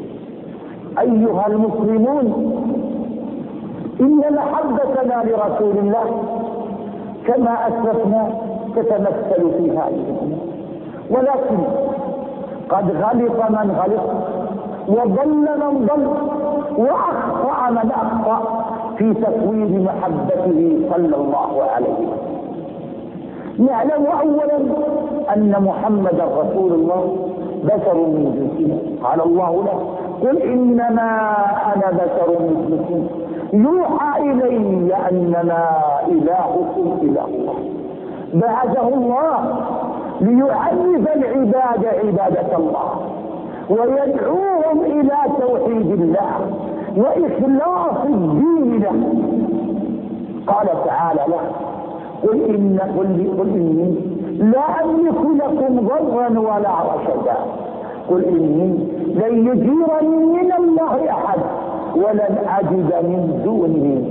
أيها المسلمون، إن محبتنا لرسول الله كما أسلفنا تتمثل في هذه الأمور، ولكن قد غلط من غلط وضل من ضل وأخطأ من أخطأ في تكوين محبته صلى الله عليه وسلم. نعلم أولا أن محمدا رسول الله بشر من جنسنا، قال الله له: قل إنما أنا بشر مثلكم يوحى إلي أنما إلهكم إله واحد. بعثه الله ليعرف العباد عبادة الله ويدعوهم إلى توحيد الله وإخلاص الدين له. قال تعالى له: قل إن قل قل إني لا أملك لكم ضرا ولا رشدا، قل إني لن يجيرني من الله أحد ولن أجد من دونه،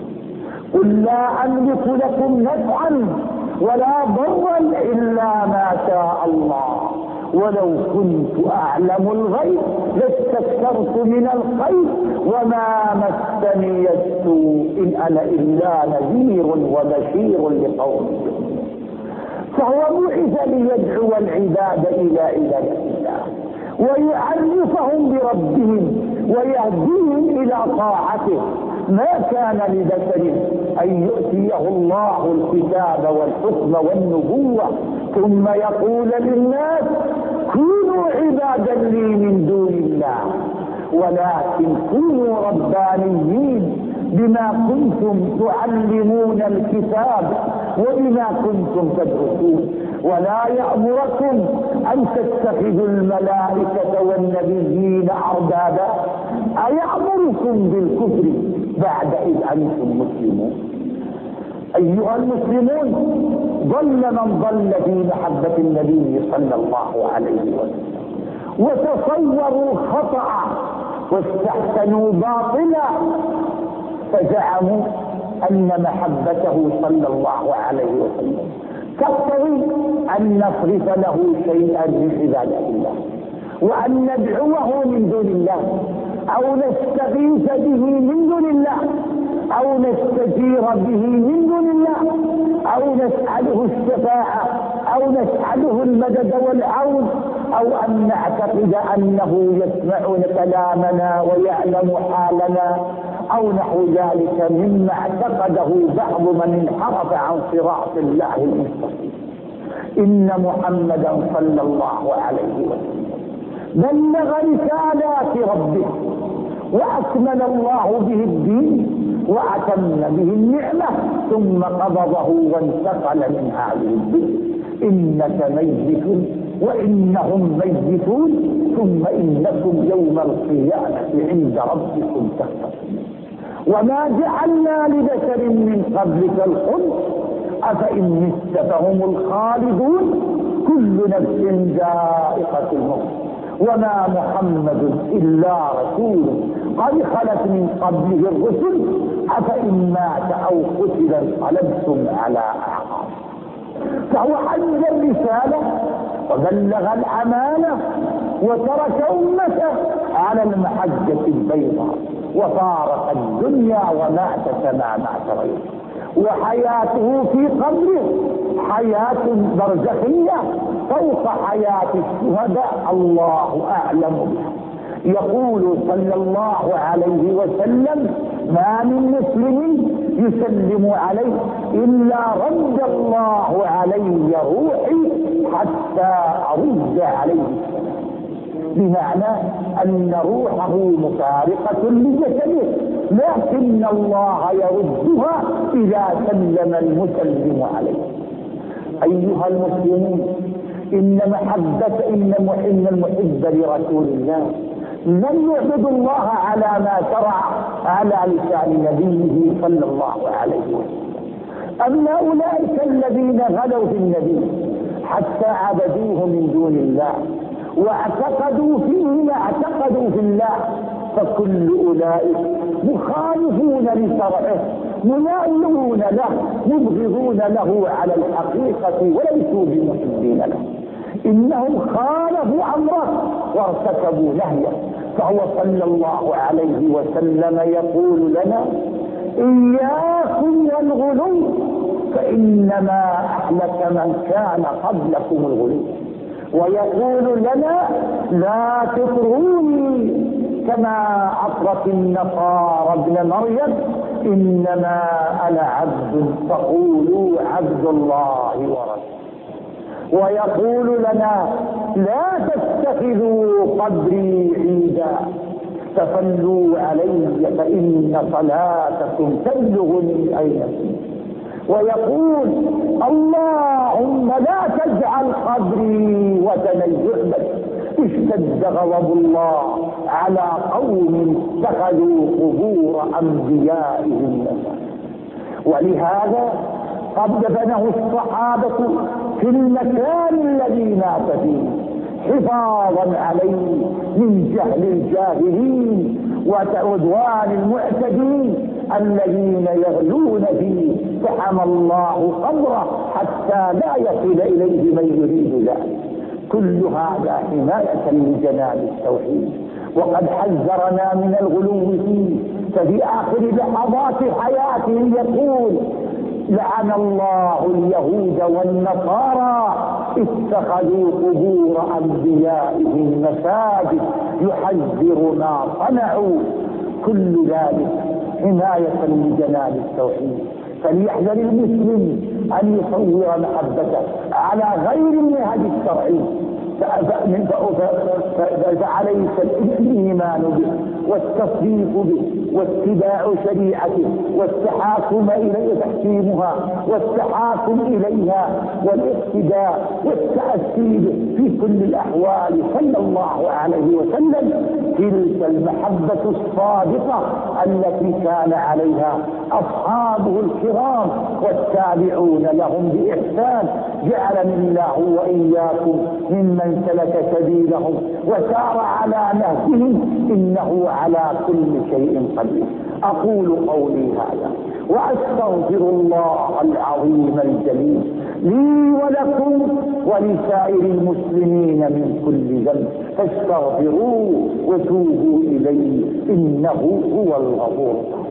قل لا أملك لكم نفعا ولا ضرا إلا ما شاء الله، ولو كنت أعلم الغيب لاستكثرت من الخير وما مسني السوء إن أنا إلا نذير وبشير لقوم يؤمنون. فهو بعث ليدعو العباد إلى عبادة الله ويعرفهم بربهم ويهديهم إلى طاعته. ما كان لبشر أن يؤتيه الله الكتاب والحكم والنبوة ثم يقول للناس كونوا عبادا لي من دون الله، ولكن كونوا ربانيين بما كنتم تعلمون الكتاب وبما كنتم تدرسون، ولا يأمركم أن تتخذوا الملائكة والنبيين أربابا أيأمركم بالكفر بعد إذ أنتم مسلمون. أيها المسلمون، ضل من ضل في محبة النبي صلى الله عليه وسلم وتصوروا خطأ واستحسنوا باطلا، فزعموا أن محبته صلى الله عليه وسلم تقتضي أن نصرف له شيئا من عبادة الله وأن ندعوه من دون الله أو نستغيث به من دون الله أو نستجير به من دون الله أو نسأله الشفاعة أو نسأله المدد والعون أو أن نعتقد أنه يسمع كلامنا ويعلم حالنا أو نحو ذلك مما اعتقده بعض من انحرف عن صراط الله المستقيم. إن محمدا صلى الله عليه وسلم بلغ رسالات ربه وأكمل الله به الدين وأتم به النعمة ثم قبضه وانتقل من هذه الدنيا. إنك ميت وإنهم ميتون ثم إنكم يوم القيامة عند ربكم تختصمون. وما جعلنا لبشر من قبلك الخلد أفإن مت فهم الخالدون كل نفس ذائقة الموت وما محمد إلا رسول قد خلت من قبله الرسل أفإن مات أو قتل انقلبتم على أعقابكم. فهو حمل الرسالة وبلغ الأمانة وترك أمته على المحجة البيضاء وفارق الدنيا ومات كما مات غيره، وحياته في قبره حياة برزخية فوق حياة الشهداء الله أعلم بها. يقول صلى الله عليه وسلم: ما من مسلم يسلم عليه إلا رد الله علي روحي حتى أرد عليه السلام، بمعنى أن روحه مفارقة لجسده لكن الله يردها إذا سلم المسلم عليه. أيها المسلمون، إن محبة إن المحب لرسول الله لم يعبد الله على ما شرع على لسان نبيه صلى الله عليه وسلم. أما أولئك الذين غلوا في النبي حتى عبدوه من دون الله واعتقدوا فيه ما اعتقدوا في الله فكل أولئك مخالفون لشرعه، مناولون له، مبغضون له على الحقيقة وليسوا بمحبين له. إنهم خالفوا أمره وارتكبوا نهيه. فهو صلى الله عليه وسلم يقول لنا: إياكم والغلو فإنما أهلك من كان قبلكم الغلو. ويقول لنا: لا تطروني كما أطرت النصارى ابن مريم، إنما أنا عبد فقولوا عبد الله ورسوله. ويقول لنا: لا تتخذوا قبري عيدا فصلوا علي فإن صلاتكم تبلغني أين. ويقول: اللهم لا تجعل قبري وثنا يعبد. اشتد غضب الله على قوم اتخذوا قبور أنبيائهم مساجد. ولهذا قد دفنه الصحابة في المكان الذي مات فيه حفاظا عليه من جهل الجاهلين وعدوان المعتدين الذين يغلون فيه، فحمى الله قبره حتى لا يصل إليه من يريد ذلك. كل هذا حماية لجناب التوحيد، وقد حذرنا من الغلو فيه. ففي آخر لحظات حياته يقول: لعن الله اليهود والنصارى اتخذوا قبور أنبيائهم مساجد يحذر ما صنعوا. كل ذلك حماية لجناب التوحيد. فليحذر المسلم أن يصور محبته على غير المنهج الشرعي، فعليك الإيمان به والتصديق به واتباع شريعته والتحاكم إليه تحكيمها والتحاكم إليها والاقتداء والتأسي به في كل الأحوال صلى الله عليه وسلم. تلك المحبة الصادقة التي كان عليها أصحابه الكرام والتابعون لهم بإحسان. جعلني الله وإياكم ممن سلك سبيلهم وسار على نهجهم، إنه على كل شيء قدير. أقول قولي هذا وأستغفر الله العظيم الجليل لي ولكم ولسائر المسلمين من كل ذنب، فاستغفروه وتوبوا إليه إنه هو الغفور الرحيم.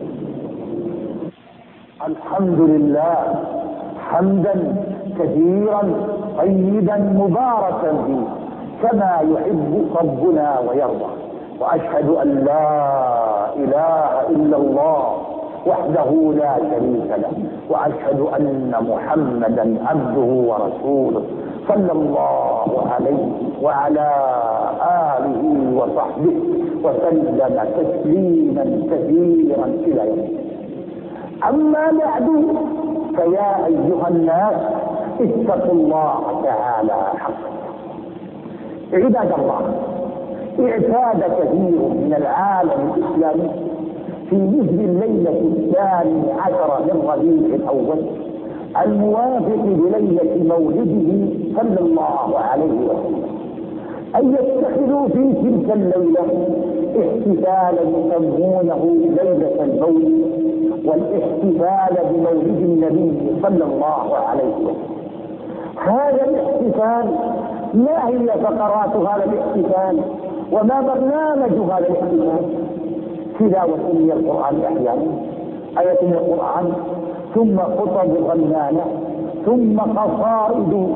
الحمد لله حمدا كثيرا طيبا مباركا فيه كما يحب ربنا ويرضى. وأشهد أن لا إله إلا الله وحده لا شريك له، وأشهد أن محمدا عبده ورسوله صلى الله عليه وعلى آله وصحبه وسلم تسليما كثيرا إلى يوم. أما بعد، فيا أيها الناس اتقوا الله تعالى حقا. عباد الله، اعتاد كثير من العالم الإسلامي في مثل الليلة الثاني عشر من ربيع الأول الموافق بليلة مولده صلى الله عليه وسلم أن يتخذوا في تلك الليلة احتفالا يسمونه ليلة المولد والاحتفال بمولد النبي صلى الله عليه وسلم. هذا الاحتفال ما هي فقرات هذا الاحتفال وما برنامج هذا الاحتفال؟ تلاوة من القرآن أحيانا، آية من القرآن، ثم خطب غنانة، ثم قصائد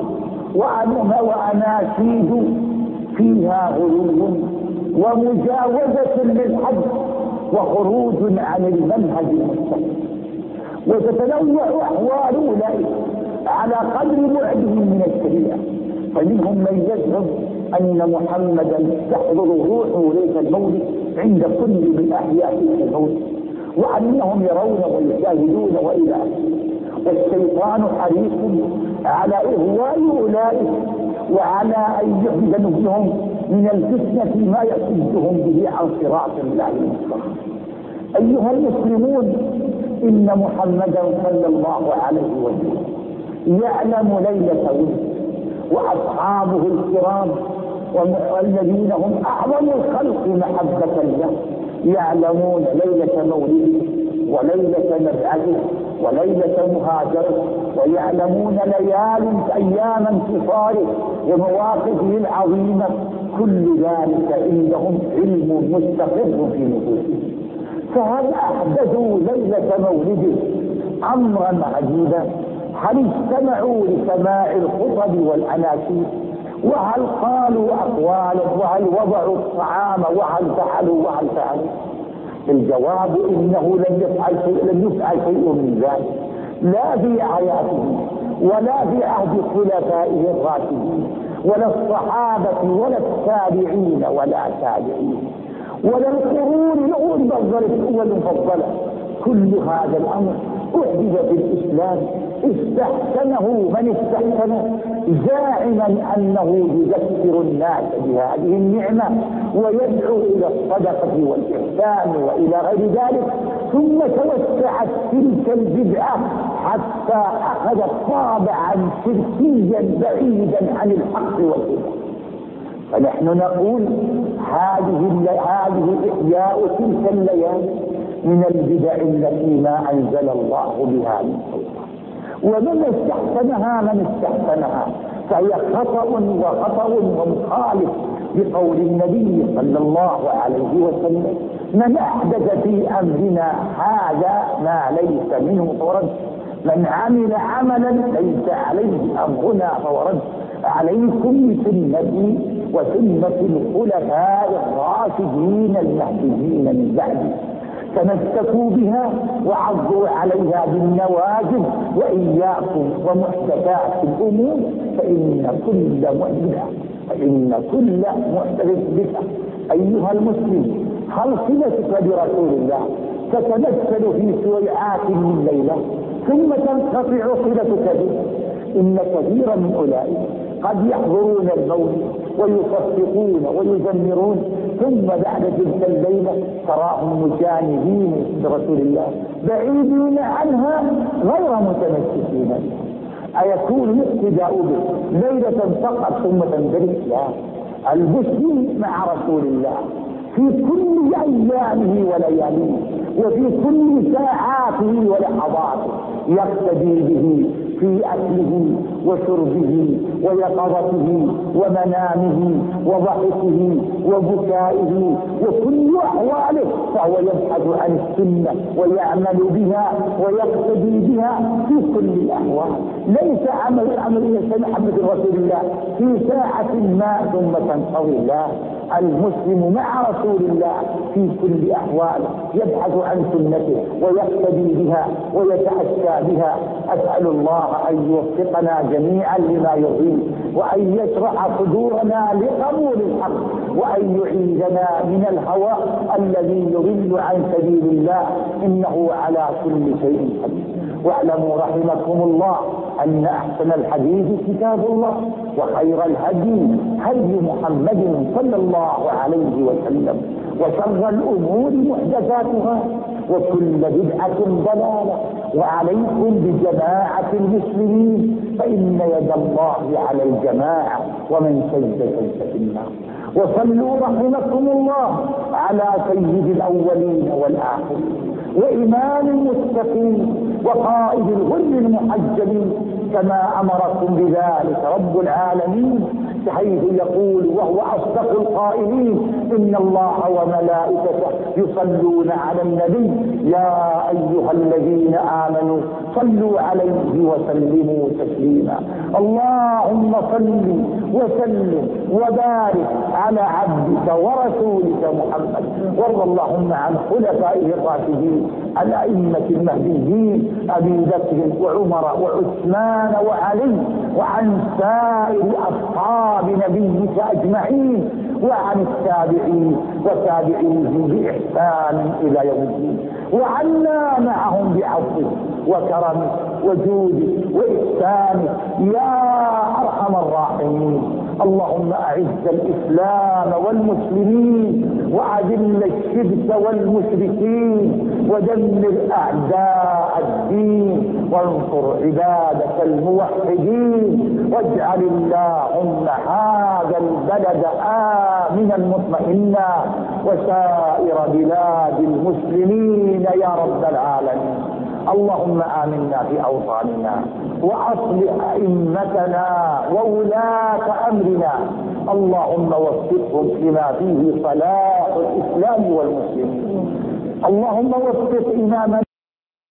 وأناشيد فيها غلو ومجاوزة للحد وخروج عن المنهج المستقيم. وتتنوع أحوال أولئك على قدر بعدهم من الشريعة، فمنهم من يزعم أن محمدا تحضر روحه ليلة المولد عند كل من أحياء المولد، وأنهم يرون ويشاهدون وإلى آخره. والشيطان حريص على إغواء أولئك وعلى أن يحزنوا بهم من الفتنة ما يصدهم به عن صراط الله المستقيم. أيها المسلمون، إن محمدا صلى الله عليه وسلم يعلم ليلة ولد، وأصحابه الكرام والذين هم أعظم الخلق محبة له يعلمون ليلة مولده وليلة مبعثه وليلة مهاجره، ويعلمون ليال أيام انتصاره ومواقفه العظيمة. كل ذلك عندهم علم مستقر في نفوسهم. فهل أحدثوا ليلة مولده أمرا عجيبا؟ هل اجتمعوا لسماع الخطب والأناشيد؟ وهل قالوا أقوالا؟ وهل وضعوا الطعام؟ وهل فعلوا وهل فعلوا؟ الجواب إنه لم يفعل شيء لم يفعل شيء من ذلك، لا في آياته ولا في عهد خلفائه الراشدين ولا الصحابة ولا التابعين ولا تابعين ولا القرون الأولى المفضلة. كل هذا الأمر أحدث في الإسلام استحسنه من استحسنه زاعما أنه يذكر الناس بهذه النعمة ويدعو إلى الصدقة والإحسان وإلى غير ذلك، ثم توسعت تلك البدعة حتى أخذت طابعا شركيا بعيدا عن الحق والهدى. فنحن نقول هذه هذه إحياء تلك الليالي من البدع التي ما أنزل الله بها من سلطان، ومن استحسنها من استحسنها فهي خطأ وخطأ ومخالف بقول النبي صلى الله عليه وسلم: من أحدث في أمرنا هذا ما ليس منه فرد، من عمل عملا ليس عليه أمرنا فورد. عليكم بسنتي وسنة الخلفاء الراشدين المهديين من بعدي، تمسكوا بها وعضوا عليها بالنواجذ، وإياكم ومحدثات الأمور فإن كل محدثة فإن كل محدث بدعة. أيها المسلم، هل صلتك برسول الله تتمثل في سويعات من ليلة ثم تنقطع صلتك به؟ إن كثيرا من أولئك قد يحضرون الموت ويصفقون ويزمرون، ثم بعد تلك الليلة تراهم مجانبين برسول الله بعيدين عنها غير متمسكين بها. أيكون الاقتداء به ليلة فقط ثم تنتهي؟ لا، المسلم مع رسول الله في كل أيامه ولياليه وفي كل ساعاته ولحظاته، يقتدي به في أكله وشربه ويقظته ومنامه وضحكه وبكائه وكل أحواله، فهو يبحث عن السنة ويعمل بها ويقتدي بها في كل الأحوال. ليس عمل الأمر إلى محبة رسول الله في ساعة ما ثم تنقضي. الله المسلم مع رسول الله في كل أحواله يبحث عن سنته ويقتدي بها ويتأسى بها. أسأل الله أن يوفقنا جميعا لما يرضيه، وأن يشرح صدورنا لقبول الحق، وأن يعيذنا من الهوى الذي يضل عن سبيل الله، إنه على كل شيء قدير. واعلموا رحمكم الله أن أحسن الحديث كتاب الله، وخير الهدي هدي محمد صلى الله عليه وسلم، وشر الأمور محدثاتها، وكل بدعة ضلالة. وعليكم بجماعة المسلمين فإن يد الله على الجماعة، ومن شد شد في النار. وصلوا رحمكم الله على سيد الأولين والآخرين وإمام المتقين وقائد الغر المحجلين، كما أمركم بذلك رب العالمين، حيث يقول وهو أصدق القائلين: إن الله وملائكته يصلون على النبي يا أيها الذين آمنوا صلوا عليه وسلموا تسليما. اللهم صل وسلم وبارك على عبدك ورسولك محمد، وارض اللهم عن خلفائه الراشدين الأئمة المهديين أبي بكر وعمر وعثمان وعلي، وعن سائر أصحاب نبيك أجمعين، وعن التابعين وتابعيهم بإحسان إلى يوم الدين، وعنا معهم بعفوك وكرمك وجودك وإحسانك يا أرحم الراحمين. اللهم أعز الإسلام والمسلمين وأذل الشرك والمشركين ودمر أعداء الدين وانصر عبادك الموحدين واجعل اللهم هذا البلد آمنا مطمئنا وسائر بلاد المسلمين يا رب العالمين. اللهم آمنا في أوطاننا وأصلح أئمتنا وولاة أمرنا، اللهم وفقهم لما فيه صلاح الإسلام والمسلمين. اللهم وفق إمامنا